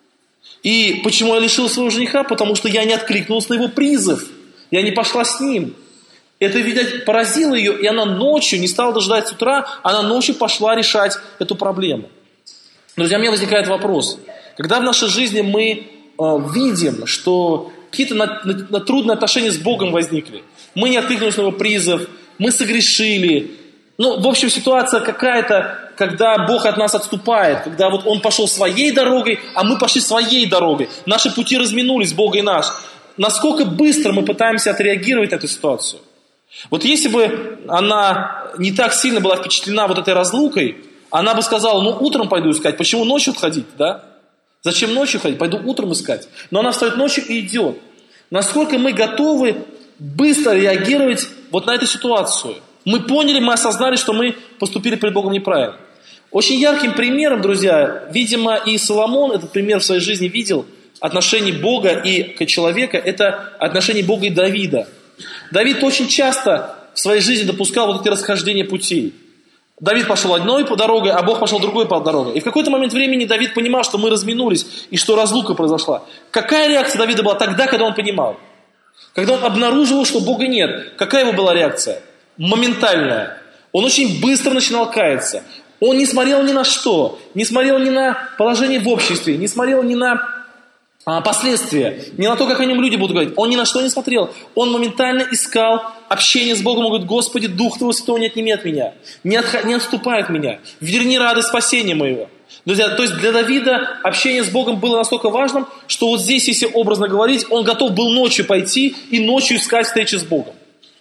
[SPEAKER 1] И почему я лишилась своего жениха? Потому что я не откликнулась на его призыв. Я не пошла с ним. Это, видать, поразило ее, и она ночью, не стала дожидаться утра, она ночью пошла решать эту проблему. Друзья, у меня возникает вопрос. Когда в нашей жизни мы э, видим, что какие-то на, на, на трудные отношения с Богом возникли, мы не откликнулись на его призыв, мы согрешили, ну, в общем, ситуация какая-то, когда Бог от нас отступает, когда вот Он пошел своей дорогой, а мы пошли своей дорогой, наши пути разминулись, Бог и наш. Насколько быстро мы пытаемся отреагировать на эту ситуацию? Вот если бы она не так сильно была впечатлена вот этой разлукой, она бы сказала, ну утром пойду искать, почему ночью ходить, да? Зачем ночью ходить? Пойду утром искать. Но она встает ночью и идет. Насколько мы готовы быстро реагировать вот на эту ситуацию? Мы поняли, мы осознали, что мы поступили перед Богом неправильно. Очень ярким примером, друзья, видимо, и Соломон этот пример в своей жизни видел, отношений Бога и человека, это отношения Бога и Давида. Давид очень часто в своей жизни допускал вот эти расхождения путей. Давид пошел одной по дороге, а Бог пошел другой по дороге. И в какой-то момент времени Давид понимал, что мы разминулись, и что разлука произошла. Какая реакция Давида была тогда, когда он понимал? Когда он обнаруживал, что Бога нет, какая его была реакция? Моментальная. Он очень быстро начинал каяться. Он не смотрел ни на что, не смотрел ни на положение в обществе, не смотрел ни на а, последствия, не на то, как о нем люди будут говорить. Он ни на что не смотрел. Он моментально искал общение с Богом. Он говорит: Господи, Дух Твоего Святого не отними от меня, не, отх... не отступай от меня, верни радость спасения моего. Друзья, то есть для Давида общение с Богом было настолько важным, что вот здесь, если образно говорить, он готов был ночью пойти и ночью искать встречи с Богом.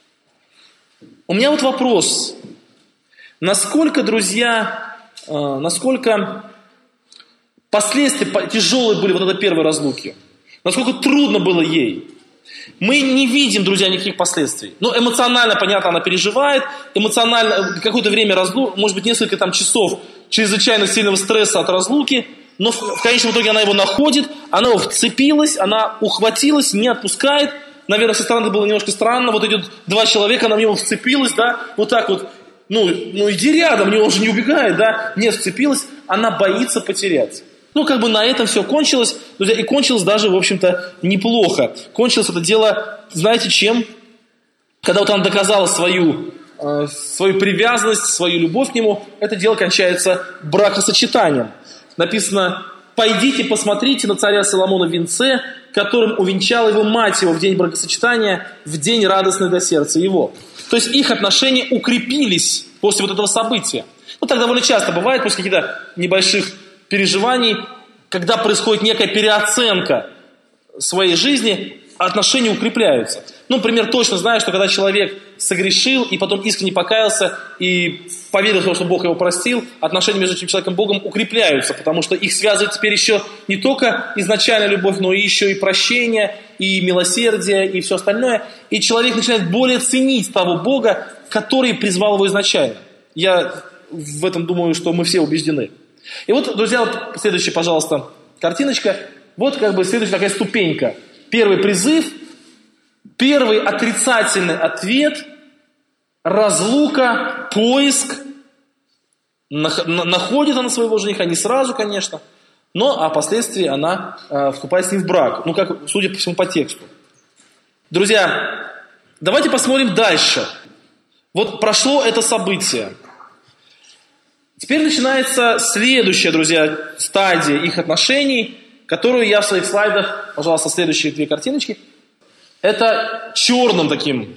[SPEAKER 1] У меня вот вопрос. Насколько, друзья, э, насколько последствия тяжелые были вот этой первой разлуки? Насколько трудно было ей? Мы не видим, друзья, никаких последствий. Ну, эмоционально, понятно, она переживает. Эмоционально какое-то время разлуки, может быть, несколько там часов чрезвычайно сильного стресса от разлуки. Но в, в конечном итоге она его находит, она его вцепилась, она ухватилась, не отпускает. Наверное, со стороны это было немножко странно. Вот идет два человека, она в него вцепилась, да, вот так вот. Ну, ну иди рядом, он же не убегает, да. Нет, вцепилась, она боится потерять. Ну, как бы на этом все кончилось, друзья, и кончилось даже, в общем-то, неплохо. Кончилось это дело, знаете, чем? Когда вот она доказала свою, э, свою привязанность, свою любовь к нему, это дело кончается бракосочетанием. Написано: «Пойдите, посмотрите на царя Соломона в венце, которым увенчала его мать его в день бракосочетания, в день радостный до сердца его». То есть их отношения укрепились после вот этого события. Ну, так довольно часто бывает, после каких-то небольших переживаний, когда происходит некая переоценка своей жизни, отношения укрепляются. Ну, например, точно знаю, что когда человек согрешил и потом искренне покаялся и поверил в то, что Бог его простил, отношения между этим человеком и Богом укрепляются, потому что их связывает теперь еще не только изначальная любовь, но и еще и прощение, и милосердие, и все остальное. И человек начинает более ценить того Бога, который призвал его изначально. Я в этом думаю, что мы все убеждены. И вот, друзья, вот следующая, пожалуйста, картиночка. Вот как бы следующая такая ступенька. Первый призыв, первый отрицательный ответ, разлука, поиск. Находит она своего жениха, не сразу, конечно, но а впоследствии она э, вступает с ним в брак. Ну, как, судя по всему, по тексту. Друзья, давайте посмотрим дальше. Вот прошло это событие. Теперь начинается следующая, друзья, стадия их отношений, которую я в своих слайдах, пожалуйста, следующие две картиночки, это черным таким,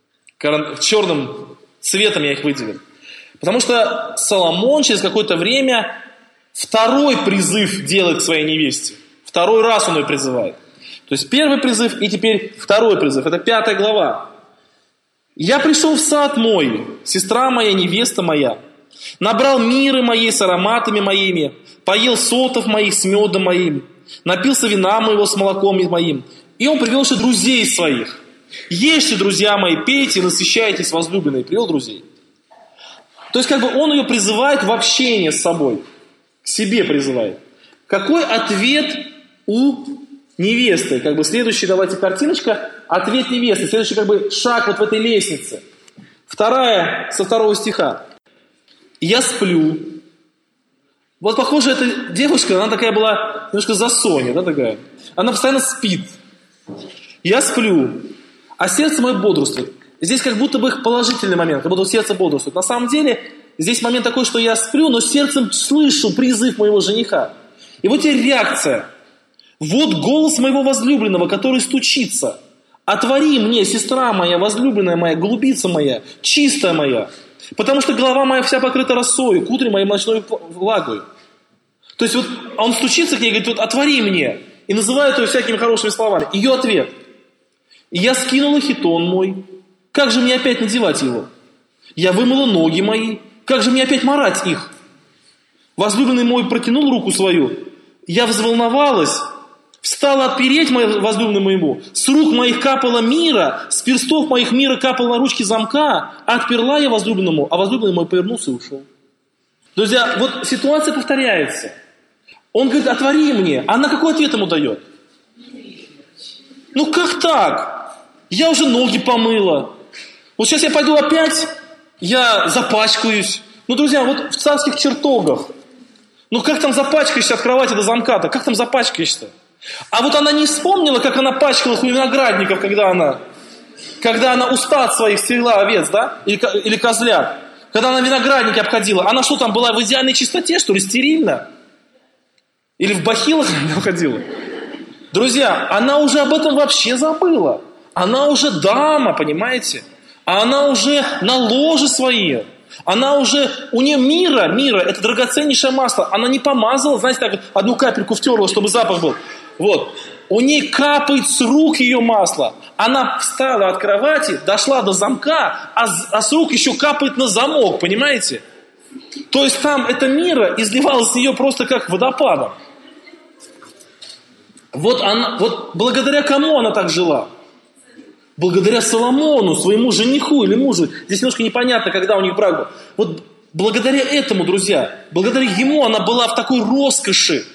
[SPEAKER 1] черным цветом я их выделил. Потому что Соломон через какое-то время второй призыв делает к своей невесте. Второй раз он ее призывает. То есть первый призыв и теперь второй призыв. Это пятая глава. «Я пришел в сад мой, сестра моя, невеста моя, набрал миры моей с ароматами моими, поел сотов моих с медом моим, напился вина моего с молоком моим». И он привел еще друзей своих. «Ешьте, друзья мои, пейте, насыщайтесь, возлюбленные». Привел друзей. То есть как бы он ее призывает в общение с собой. К себе призывает. Какой ответ у невесты? Как бы следующая, давайте, картиночка. Ответ невесты. Следующий как бы шаг вот в этой лестнице. Вторая, со второго стиха. «Я сплю». Вот, похоже, эта девушка, она такая была немножко за Соню, да, такая. Она постоянно спит. «Я сплю, а сердце мое бодрствует». Здесь как будто бы их положительный момент, как будто сердце бодрствует. На самом деле, здесь момент такой, что я сплю, но сердцем слышу призыв моего жениха. И вот теперь реакция. «Вот голос моего возлюбленного, который стучится. Отвори мне, сестра моя, возлюбленная моя, голубица моя, чистая моя. Потому что голова моя вся покрыта росою, кудри моей ночной влагою». То есть вот он стучится к ней и говорит: вот отвори мне. И называет ее всякими хорошими словами. Ее ответ: «Я скинула хитон мой. Как же мне опять надевать его? Я вымыла ноги мои. Как же мне опять марать их? Возлюбленный мой протянул руку свою. Я взволновалась. Встала отпереть возлюбленному моему. С рук моих капала мира, с перстов моих мира капала на ручки замка. Отперла я возлюбленному, а возлюбленный мой повернулся и ушел». Друзья, вот ситуация повторяется. Он говорит: отвори мне. А на какой ответ ему дает? Ну как так? Я уже ноги помыла. Вот сейчас я пойду опять, я запачкаюсь. Ну, друзья, вот в царских чертогах. Ну как там запачкаешься от кровати до замка-то? Как там запачкаешься? А вот она не вспомнила, как она пачкалась у виноградников, когда она, когда она у стад своих стерегла овец, да? Или, или козлят. Когда она виноградники обходила. Она что там, была в идеальной чистоте, что ли, стерильно? Или в бахилах она ходила? Друзья, она уже об этом вообще забыла. Она уже дама, понимаете? А она уже на ложе своей. Она уже, у нее мира, мира, это драгоценнейшее масло. Она не помазала, знаете, так одну капельку втерла, чтобы запах был. Вот. У ней капает с рук ее масло. Она встала от кровати, дошла до замка, а, а с рук еще капает на замок, понимаете? То есть там это мира изливалось с нее просто как водопадом. Вот, она, вот благодаря кому она так жила? Благодаря Соломону, своему жениху или мужу. Здесь немножко непонятно, когда у них брак был. Вот благодаря этому, друзья, благодаря ему она была в такой роскоши.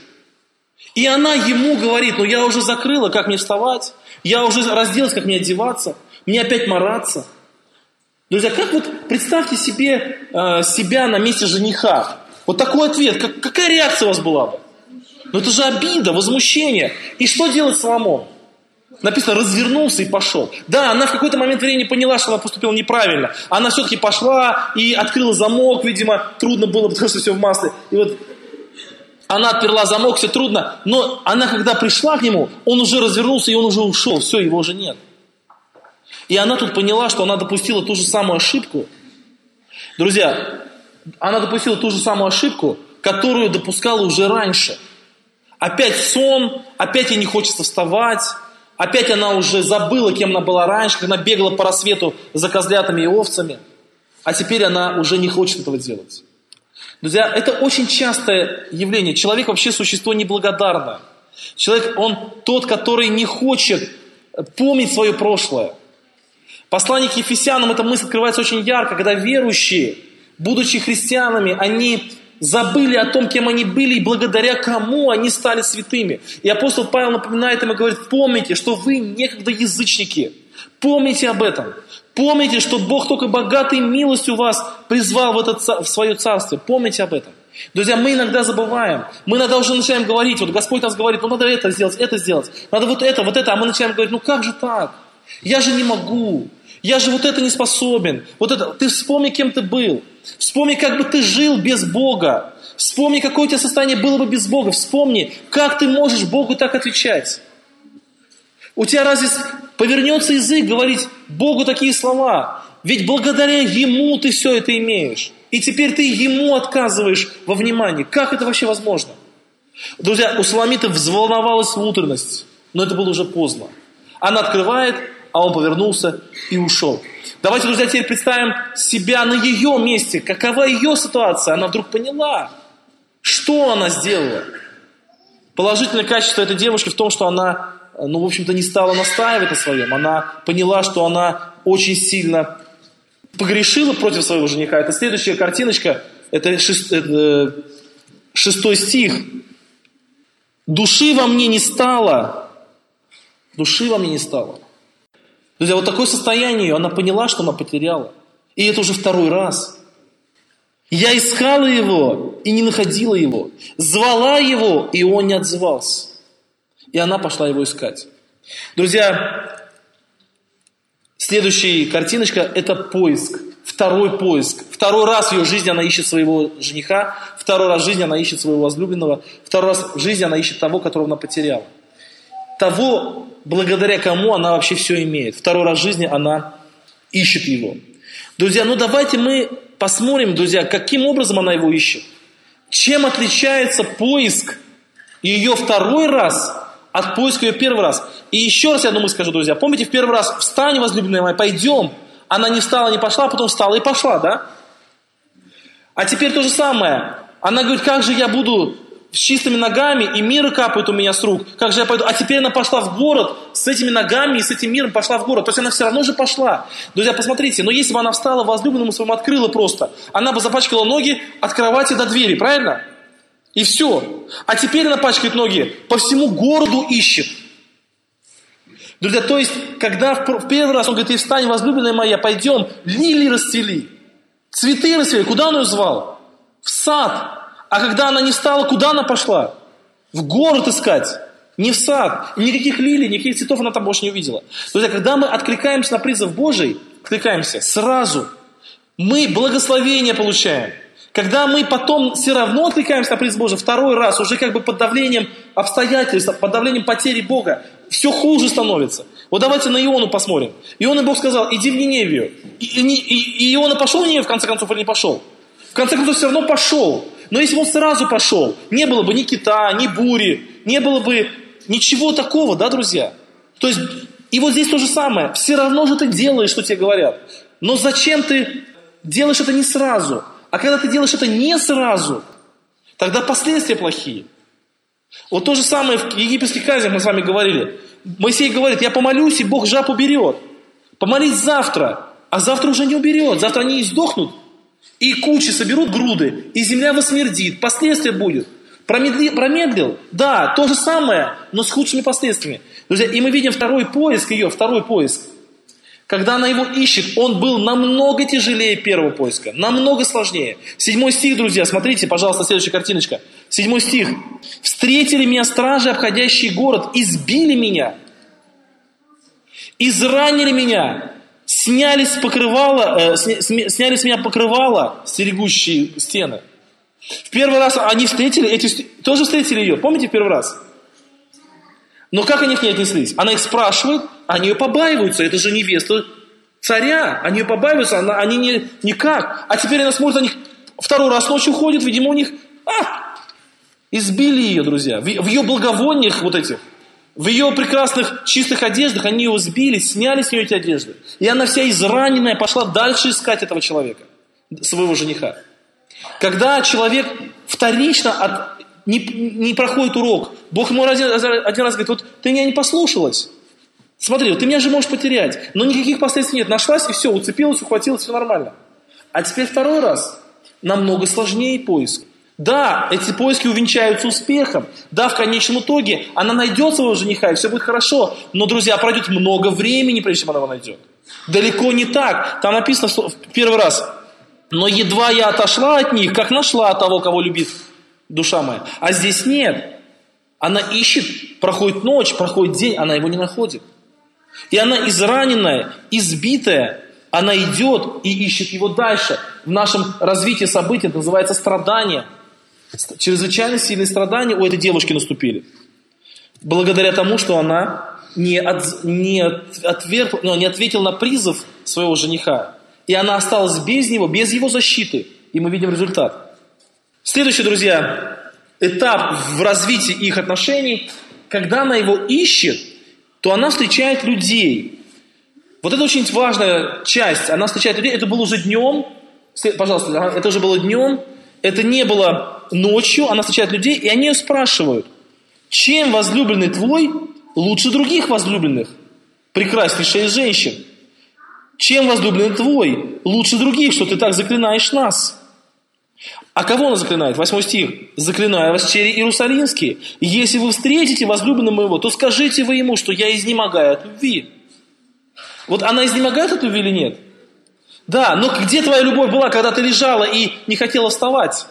[SPEAKER 1] И она ему говорит: ну я уже закрыла, как мне вставать? Я уже разделась, как мне одеваться? Мне опять мараться? Друзья, как вот представьте себе э, себя на месте жениха. Вот такой ответ. Как, какая реакция у вас была бы? Ну это же обида, возмущение. И что делает Соломон? Написано, развернулся и пошел. Да, она в какой-то момент времени поняла, что она поступила неправильно. Она все-таки пошла и открыла замок, видимо, трудно было, потому что все в масле. И вот она отперла замок, все трудно. Но она, когда пришла к нему, он уже развернулся и он уже ушел. Все, его уже нет. И она тут поняла, что она допустила ту же самую ошибку. Друзья, она допустила ту же самую ошибку, которую допускала уже раньше. Опять сон, опять ей не хочется вставать. Опять она уже забыла, кем она была раньше, когда бегала по рассвету за козлятами и овцами. А теперь она уже не хочет этого делать. Друзья, это очень частое явление. Человек вообще существо неблагодарное. Человек, он тот, который не хочет помнить свое прошлое. Послание к Ефесянам, эта мысль открывается очень ярко, когда верующие, будучи христианами, они забыли о том, кем они были, и благодаря кому они стали святыми. И апостол Павел напоминает им и говорит: помните, что вы некогда язычники. Помните об этом. Помните, что Бог только богатой милостью вас призвал в, это, в свое царство. Помните об этом. Друзья, мы иногда забываем. Мы иногда уже начинаем говорить, вот Господь нас говорит: ну надо это сделать, это сделать. Надо вот это, вот это. А мы начинаем говорить: ну как же так? Я же не могу. Я же вот это не способен. Вот это. Ты вспомни, кем ты был. Вспомни, как бы ты жил без Бога. Вспомни, какое у тебя состояние было бы без Бога. Вспомни, как ты можешь Богу так отвечать. У тебя разве повернется язык говорить Богу такие слова? Ведь благодаря Ему ты все это имеешь. И теперь ты Ему отказываешь во внимании. Как это вообще возможно? Друзья, у Соломиты взволновалась внутренность, но это было уже поздно. Она открывает, а он повернулся и ушел. Давайте, друзья, теперь представим себя на ее месте. Какова ее ситуация? Она вдруг поняла, что она сделала. Положительное качество этой девушки в том, что она, ну, в общем-то, не стала настаивать на своем. Она поняла, что она очень сильно погрешила против своего жениха. Это следующая картиночка, это, шест, это шестой стих. «Души во мне не стало». Души во мне не стало. Друзья, вот такое состояние, она поняла, что она потеряла. И это уже второй раз. Я искала его и не находила его. Звала его, и он не отзывался. И она пошла его искать. Друзья, следующая картиночка – это поиск. Второй поиск. Второй раз в ее жизни она ищет своего жениха. Второй раз в жизни она ищет своего возлюбленного. Второй раз в жизни она ищет того, которого она потеряла. Того, благодаря кому она вообще все имеет. Второй раз в жизни она ищет его. Друзья, ну давайте мы посмотрим, друзья, каким образом она его ищет. Чем отличается поиск ее второй раз от поиска ее первый раз. И еще раз я одну мысль скажу, друзья. Помните, в первый раз: встань, возлюбленная моя, пойдем. Она не встала, не пошла, а потом встала и пошла, да? А теперь то же самое. Она говорит: как же я буду с чистыми ногами, и мир капает у меня с рук. Как же я пойду? А теперь она пошла в город с этими ногами и с этим миром пошла в город. То есть она все равно же пошла. Друзья, посмотрите, но если бы она встала, возлюбленному своему открыла просто, она бы запачкала ноги от кровати до двери, правильно? И все. А теперь она пачкает ноги, по всему городу ищет. Друзья, то есть, когда в первый раз он говорит: и встань, возлюбленная моя, пойдем, лилии расцвели, цветы расцвели. Куда он ее звал? В сад. А когда она не встала, куда она пошла? В город искать. Не в сад. И никаких лилий, никаких цветов она там больше не увидела. Друзья, когда мы откликаемся на призыв Божий, откликаемся сразу, мы благословение получаем. Когда мы потом все равно откликаемся на призыв Божий, второй раз, уже как бы под давлением обстоятельств, под давлением потери Бога, все хуже становится. Вот давайте на Иону посмотрим. Иону Бог сказал, иди в Ниневию. И, и, и, и Иона пошел в Ниневию в конце концов или не пошел? В конце концов все равно пошел. Но если бы он сразу пошел, не было бы ни кита, ни бури, не было бы ничего такого, да, друзья? То есть, и вот здесь то же самое. Все равно же ты делаешь, что тебе говорят. Но зачем ты делаешь это не сразу? А когда ты делаешь это не сразу, тогда последствия плохие. Вот то же самое в египетских казнях мы с вами говорили. Моисей говорит, я помолюсь, и Бог жаб уберет. Помолись завтра, а завтра уже не уберет. Завтра они издохнут, и кучи соберут груды, и земля восмердит. Последствия будет. Промедли, промедлил? Да, то же самое, но с худшими последствиями. Друзья, и мы видим второй поиск ее, второй поиск. Когда она его ищет, он был намного тяжелее первого поиска, намного сложнее. Седьмой стих, друзья, смотрите, пожалуйста, следующая картиночка. Седьмой стих. «Встретили меня стражи, обходящие город, избили меня, изранили меня, сняли с покрывала, э, сня, сняли с меня покрывало, стерегущие стены». В первый раз они встретили, эти тоже встретили ее, помните в первый раз? Но как они к ней отнеслись? Она их спрашивает, они ее побаиваются. Это же невеста царя. Они ее побаиваются, она, они не, никак. А теперь она смотрит на них, второй раз ночью ходит, видимо, у них... А! Избили ее, друзья. В, в ее благовониях вот этих, в ее прекрасных чистых одеждах они ее сбили, сняли с нее эти одежды. И она вся израненная пошла дальше искать этого человека, своего жениха. Когда человек вторично от... Не, не проходит урок. Бог ему один, один раз говорит, вот ты меня не послушалась. Смотри, вот ты меня же можешь потерять. Но никаких последствий нет. Нашлась и все, уцепилась, ухватилась, все нормально. А теперь второй раз. Намного сложнее поиск. Да, эти поиски увенчаются успехом. Да, в конечном итоге она найдет своего жениха, и все будет хорошо. Но, друзья, пройдет много времени, прежде чем она его найдет. Далеко не так. Там написано в первый раз. Но едва я отошла от них, как нашла того, кого любит душа моя. А здесь нет. Она ищет, проходит ночь, проходит день, она его не находит. И она израненная, избитая, она идет и ищет его дальше. В нашем развитии событий это называется страдание. Чрезвычайно сильные страдания у этой девушки наступили. Благодаря тому, что она не, от, не, отверг, ну, не ответила на призыв своего жениха. И она осталась без него, без его защиты. И мы видим результат. Следующий, друзья, этап в развитии их отношений, когда она его ищет, то она встречает людей. Вот это очень важная часть. Она встречает людей. Это было уже днем. Пожалуйста, это уже было днем. Это не было ночью. Она встречает людей, и они ее спрашивают, чем возлюбленный твой лучше других возлюбленных, прекраснейшая из женщин? Чем возлюбленный твой лучше других, что ты так заклинаешь нас? А кого она заклинает? Восьмой стих. «Заклинаю вас, чери иерусалимские, если вы встретите возлюбленного моего, то скажите вы ему, что я изнемогаю от любви». Вот она изнемогает от любви или нет? Да, но где твоя любовь была, когда ты лежала и не хотела вставать?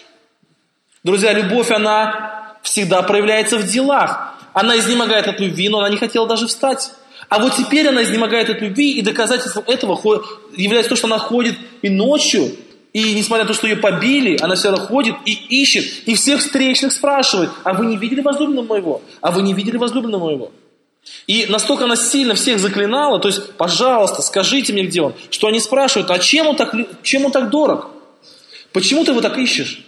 [SPEAKER 1] Друзья, любовь, она всегда проявляется в делах. Она изнемогает от любви, но она не хотела даже встать. А вот теперь она изнемогает от любви, и доказательством этого является то, что она ходит и ночью, и несмотря на то, что ее побили, она все равно ходит и ищет, и всех встречных спрашивает, а вы не видели возлюбленного моего? А вы не видели возлюбленного моего? И настолько она сильно всех заклинала, то есть, пожалуйста, скажите мне, где он, что они спрашивают, а чем он так, чем он так дорог? Почему ты его так ищешь?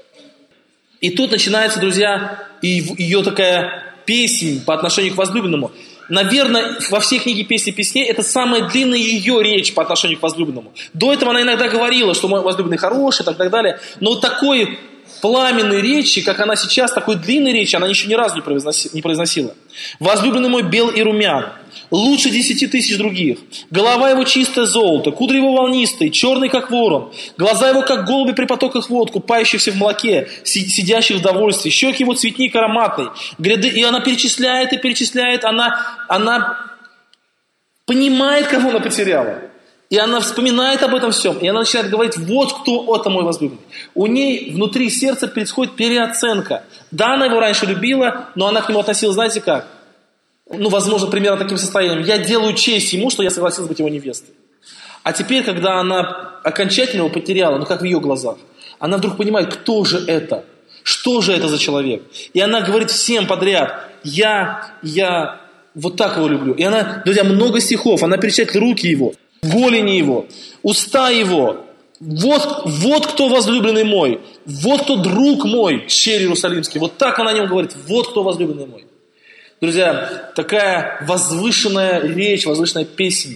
[SPEAKER 1] И тут начинается, друзья, ее такая песнь по отношению к возлюбленному. Наверное, во всей книге «Песни песней» это самая длинная ее речь по отношению к возлюбленному. До этого она иногда говорила, что мой возлюбленный хороший и так, так далее. Но такой пламенной речи, как она сейчас, такой длинной речи, она еще ни разу не произносила. «Возлюбленный мой бел и румян, лучше десяти тысяч других. Голова его чистое золото, кудри его волнистые, черный, как ворон. Глаза его, как голуби при потоках вод, купающихся в молоке, сидящих в довольстве. Щеки его цветник ароматный. Гряды...» И она перечисляет и перечисляет. Она, она понимает, кого она потеряла. И она вспоминает об этом всем. И она начинает говорить, вот кто это мой возлюбленный. У ней внутри сердца происходит переоценка. Да, она его раньше любила, но она к нему относилась, знаете как? Ну, возможно, примерно таким состоянием. Я делаю честь ему, что я согласилась быть его невестой. А теперь, когда она окончательно его потеряла, ну как в ее глазах, она вдруг понимает, кто же это, что же это за человек. И она говорит всем подряд, я, я вот так его люблю. И она, друзья, много стихов, она перечисляет руки его, голени его, уста его. Вот, вот кто возлюбленный мой, вот кто друг мой, щель Иерусалимский. Вот так она о нем говорит, вот кто возлюбленный мой. Друзья, такая возвышенная речь, возвышенная песня.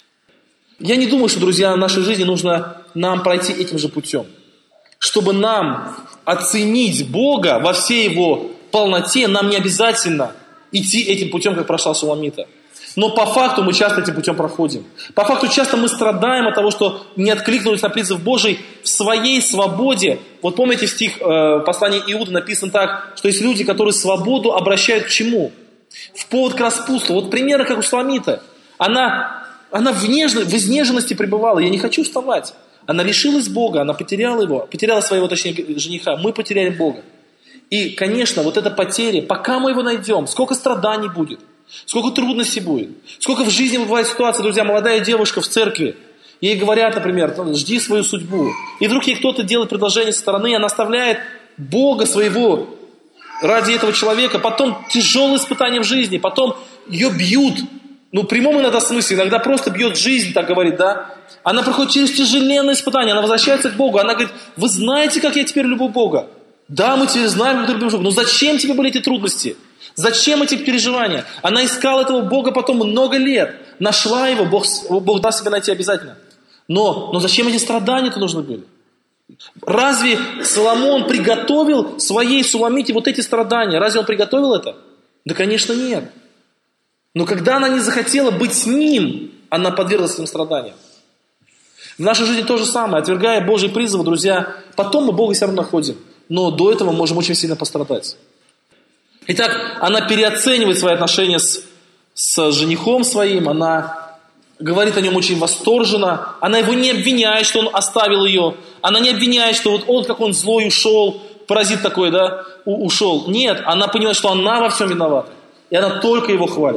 [SPEAKER 1] Я не думаю, что, друзья, в нашей жизни нужно нам пройти этим же путем. Чтобы нам оценить Бога во всей Его полноте, нам не обязательно идти этим путем, как прошла Суламита. Но по факту мы часто этим путем проходим. По факту часто мы страдаем от того, что не откликнулись на призыв Божий в своей свободе. Вот помните стих э, послания Иуды написан так, что есть люди, которые свободу обращают к чему? В повод к распутству. Вот примерно как у Суламиты. Она, она в, нежно, в изнеженности пребывала. Я не хочу вставать. Она лишилась Бога, она потеряла его, потеряла своего, точнее, жениха. Мы потеряли Бога. И, конечно, вот эта потеря, пока мы его найдем, сколько страданий будет, сколько трудностей будет, сколько в жизни бывает ситуация, друзья, молодая девушка в церкви, ей говорят, например, жди свою судьбу. И вдруг ей кто-то делает предложение со стороны, и она оставляет Бога своего ради этого человека. Потом тяжелые испытания в жизни, потом ее бьют. Ну, в прямом иногда смысле, иногда просто бьет жизнь, так говорит, да. Она проходит через тяжеленные испытания, она возвращается к Богу. Она говорит, вы знаете, как я теперь люблю Бога? Да, мы теперь знаем, как ты любишь Бога. Но зачем тебе были эти трудности? Зачем эти переживания? Она искала этого Бога потом много лет. Нашла его, Бог, Бог даст себя найти обязательно. Но, но зачем эти страдания-то нужны были? Разве Соломон приготовил своей Суламите вот эти страдания? Разве он приготовил это? Да, конечно, нет. Но когда она не захотела быть с ним, она подверглась этим страданиям. В нашей жизни то же самое. Отвергая Божьи призывы, друзья, потом мы Бога все равно находим. Но до этого мы можем очень сильно пострадать. Итак, она переоценивает свои отношения с, с женихом своим. Она говорит о нем очень восторженно. Она его не обвиняет, что он оставил ее. Она не обвиняет, что вот он, как он злой ушел, паразит такой, да, у, ушел. Нет, она понимает, что она во всем виновата. И она только его хвалит.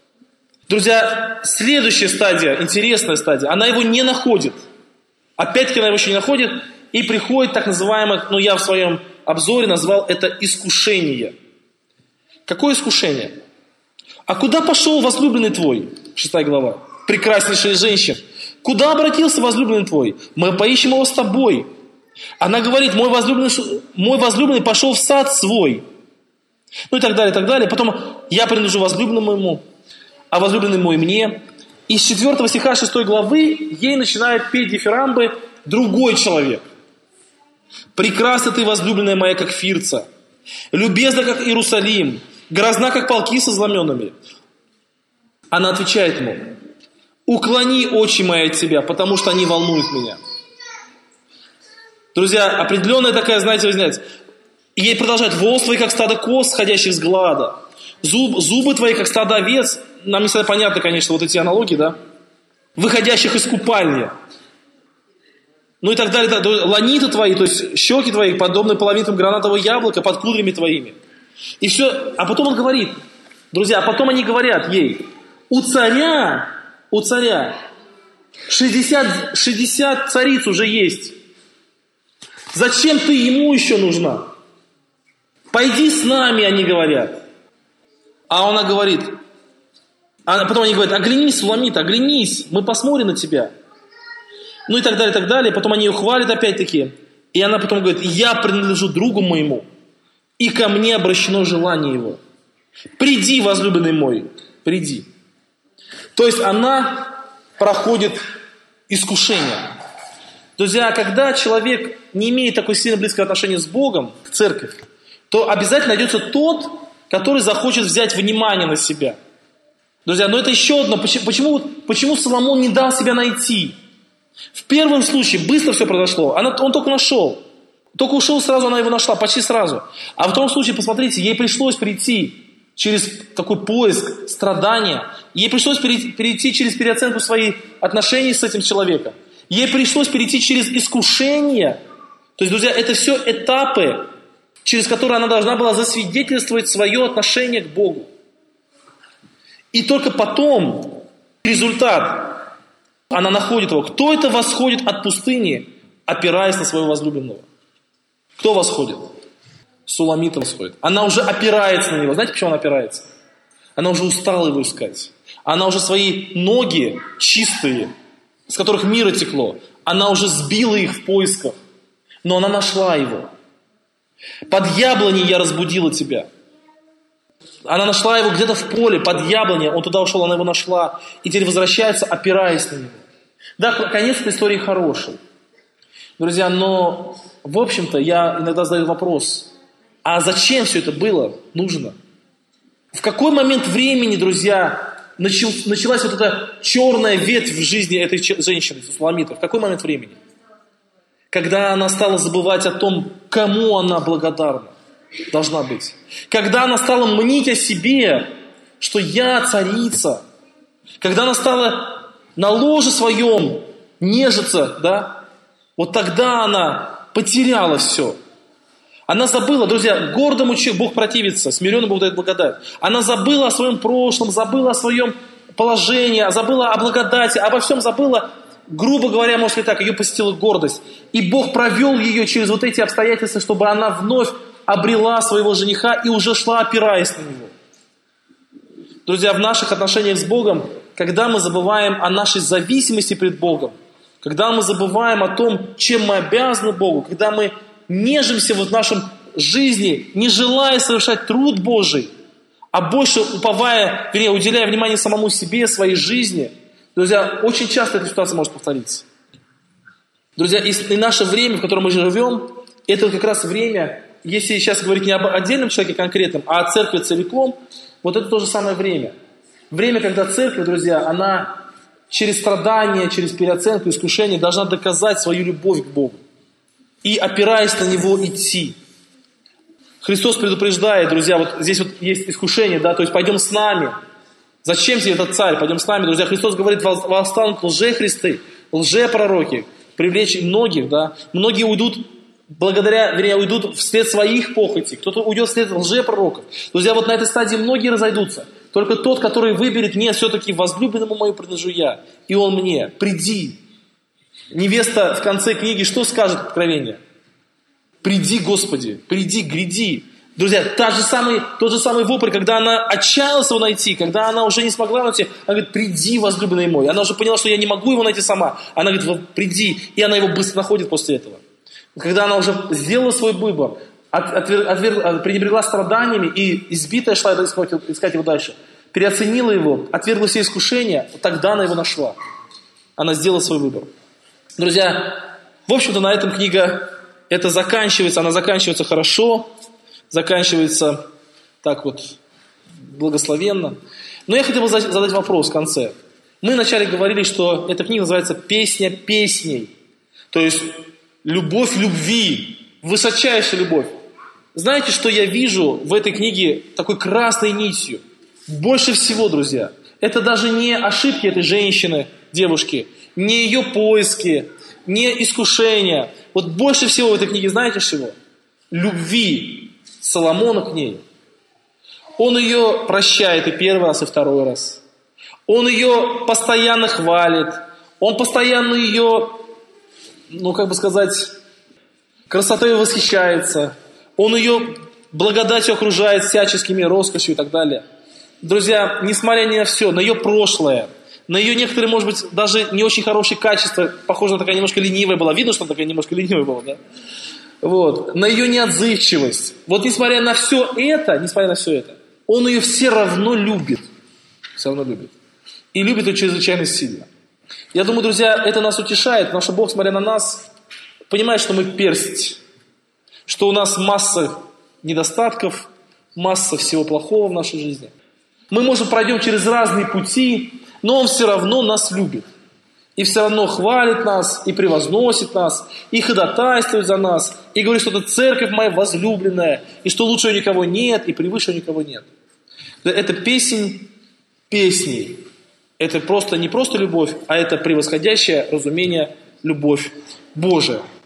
[SPEAKER 1] Друзья, следующая стадия, интересная стадия, она его не находит. Опять-таки она его еще не находит, и приходит так называемое, ну я в своем обзоре назвал это искушение. Какое искушение? А куда пошел возлюбленный твой? Шестая глава. Прекраснейшая женщина. Куда обратился возлюбленный твой? Мы поищем его с тобой. Она говорит, мой возлюбленный, мой возлюбленный пошел в сад свой. Ну и так далее, и так далее. Потом я принадлежу возлюбленному ему, а возлюбленный мой мне. И с четвёртого стиха шестой главы ей начинает петь дифирамбы другой человек. Прекрасна ты, возлюбленная моя, как Фирца, любезна, как Иерусалим, грозна, как полки со знаменами. Она отвечает ему, уклони очи мои от тебя, потому что они волнуют меня. Друзья, определенная такая, знаете, вы знаете, и ей продолжают, волосы твои, как стадо коз, сходящих с глада, Зуб, зубы твои, как стадо овец, нам не всегда понятны, конечно, вот эти аналогии, да, выходящих из купальни. Ну и так далее, да, ланиты твои, то есть щеки твои, подобны половинкам гранатового яблока под кудрями твоими. И все, а потом он говорит, друзья, а потом они говорят ей, у царя, у царя шестьдесят, шестьдесят цариц уже есть. Зачем ты ему еще нужна? Пойди с нами, они говорят. А она говорит, а потом они говорят, оглянись, Суламита, оглянись, мы посмотрим на тебя. Ну и так далее, и так далее. Потом они ее хвалят опять-таки. И она потом говорит, я принадлежу другу моему, и ко мне обращено желание его. Приди, возлюбленный мой, приди. То есть она проходит искушение. Друзья, когда человек не имеет такой сильно близкого отношения с Богом, к церкви, то обязательно найдется тот, который захочет взять внимание на себя. Друзья, но это еще одно. Почему, почему Соломон не дал себя найти? В первом случае быстро все произошло. Она, он только нашел. Только ушел сразу, она его нашла, почти сразу. А в том случае, посмотрите, ей пришлось прийти через такой поиск, страдания. Ей пришлось перейти через переоценку своих отношений с этим человеком. Ей пришлось перейти через искушение. То есть, друзья, это все этапы, через которые она должна была засвидетельствовать свое отношение к Богу. И только потом, результат, она находит его. Кто это восходит от пустыни, опираясь на своего возлюбленного? Кто восходит? Суламита восходит. Она уже опирается на него. Знаете, почему она опирается? Она уже устала его искать. Она уже свои ноги чистые, с которых мира текло, она уже сбила их в поисках. Но она нашла его. Под яблоней я разбудила тебя. Она нашла его где-то в поле, под яблоней. Он туда ушел, она его нашла. И теперь возвращается, опираясь на него. Да, конец этой истории хороший. Друзья, но, в общем-то, я иногда задаю вопрос. А зачем все это было нужно? В какой момент времени, друзья, начал, началась вот эта черная ветвь в жизни этой женщины, Суламиты? В какой момент времени? Когда она стала забывать о том, кому она благодарна должна быть. Когда она стала мнить о себе, что я царица. Когда она стала на ложе своем нежиться, да, вот тогда она потеряла все. Она забыла, друзья, гордому человеку Бог противится, смиренному Бог дает благодать. Она забыла о своем прошлом, забыла о своем положении, забыла о благодати, обо всем забыла, грубо говоря, можно сказать так, ее посетила гордость. И Бог провел ее через вот эти обстоятельства, чтобы она вновь обрела своего жениха и уже шла, опираясь на него. Друзья, в наших отношениях с Богом, когда мы забываем о нашей зависимости перед Богом, когда мы забываем о том, чем мы обязаны Богу, когда мы нежимся вот в нашем жизни, не желая совершать труд Божий, а больше уповая, вернее, уделяя внимание самому себе, своей жизни, друзья, очень часто эта ситуация может повториться. Друзья, и наше время, в котором мы живем, это как раз время, если сейчас говорить не об отдельном человеке конкретном, а о церкви целиком, вот это то же самое время. Время, когда церковь, друзья, она через страдания, через переоценку, искушение должна доказать свою любовь к Богу. И, опираясь на Него, идти. Христос предупреждает, друзья, вот здесь вот есть искушение, да, то есть пойдем с нами. Зачем тебе этот царь? Пойдем с нами, друзья. Христос говорит, восстанут лжехристы, лжепророки, привлечь многих, да. Многие уйдут благодаря, вернее, уйдут вслед своих похотей. Кто-то уйдет вслед лжепророков. Друзья, вот на этой стадии многие разойдутся. Только тот, который выберет, не, все-таки возлюбленному мою принадлежу я, и он мне, приди. Невеста в конце книги что скажет Откровение? Приди, Господи, приди, гряди. Друзья, та же самый, тот же самый вопль, когда она отчаялась его найти, когда она уже не смогла найти, она говорит, приди, возлюбленный мой. Она уже поняла, что я не могу его найти сама. Она говорит, вот, приди, и она его быстро находит после этого. Когда она уже сделала свой выбор, от, отвер, отвер, пренебрегла страданиями и избитая шла искать, искать его дальше, переоценила его, отвергла все искушения, тогда она его нашла. Она сделала свой выбор. Друзья, в общем-то, на этом книга это заканчивается, она заканчивается хорошо, заканчивается так вот благословенно. Но я хотел бы задать вопрос в конце. Мы вначале говорили, что эта книга называется «Песня песней», то есть любовь любви, высочайшая любовь. Знаете, что я вижу в этой книге такой красной нитью? Больше всего, друзья, это даже не ошибки этой женщины, девушки, не ее поиски, не искушения. Вот больше всего в этой книге, знаете чего? Любви Соломона к ней. Он ее прощает и первый раз, и второй раз. Он ее постоянно хвалит. Он постоянно ее, ну как бы сказать, красотой восхищается. Он ее благодатью окружает всяческими роскошью и так далее. Друзья, несмотря ни на все, на ее прошлое, на ее некоторые, может быть, даже не очень хорошие качества, похоже, она такая немножко ленивая была. Видно, что она такая немножко ленивая была, да? Вот. На ее неотзывчивость. Вот несмотря на все это, несмотря на все это, он ее все равно любит. Все равно любит. И любит ее чрезвычайно сильно. Я думаю, друзья, это нас утешает, потому что Бог, смотря на нас, понимает, что мы персть, что у нас масса недостатков, масса всего плохого в нашей жизни. Мы, может, пройдем через разные пути, но Он все равно нас любит. И все равно хвалит нас, и превозносит нас, и ходатайствует за нас, и говорит, что это церковь моя возлюбленная, и что лучше никого нет, и превыше никого нет. Это песнь песней. Это просто не просто любовь, а это превосходящее разумение любовь Божия.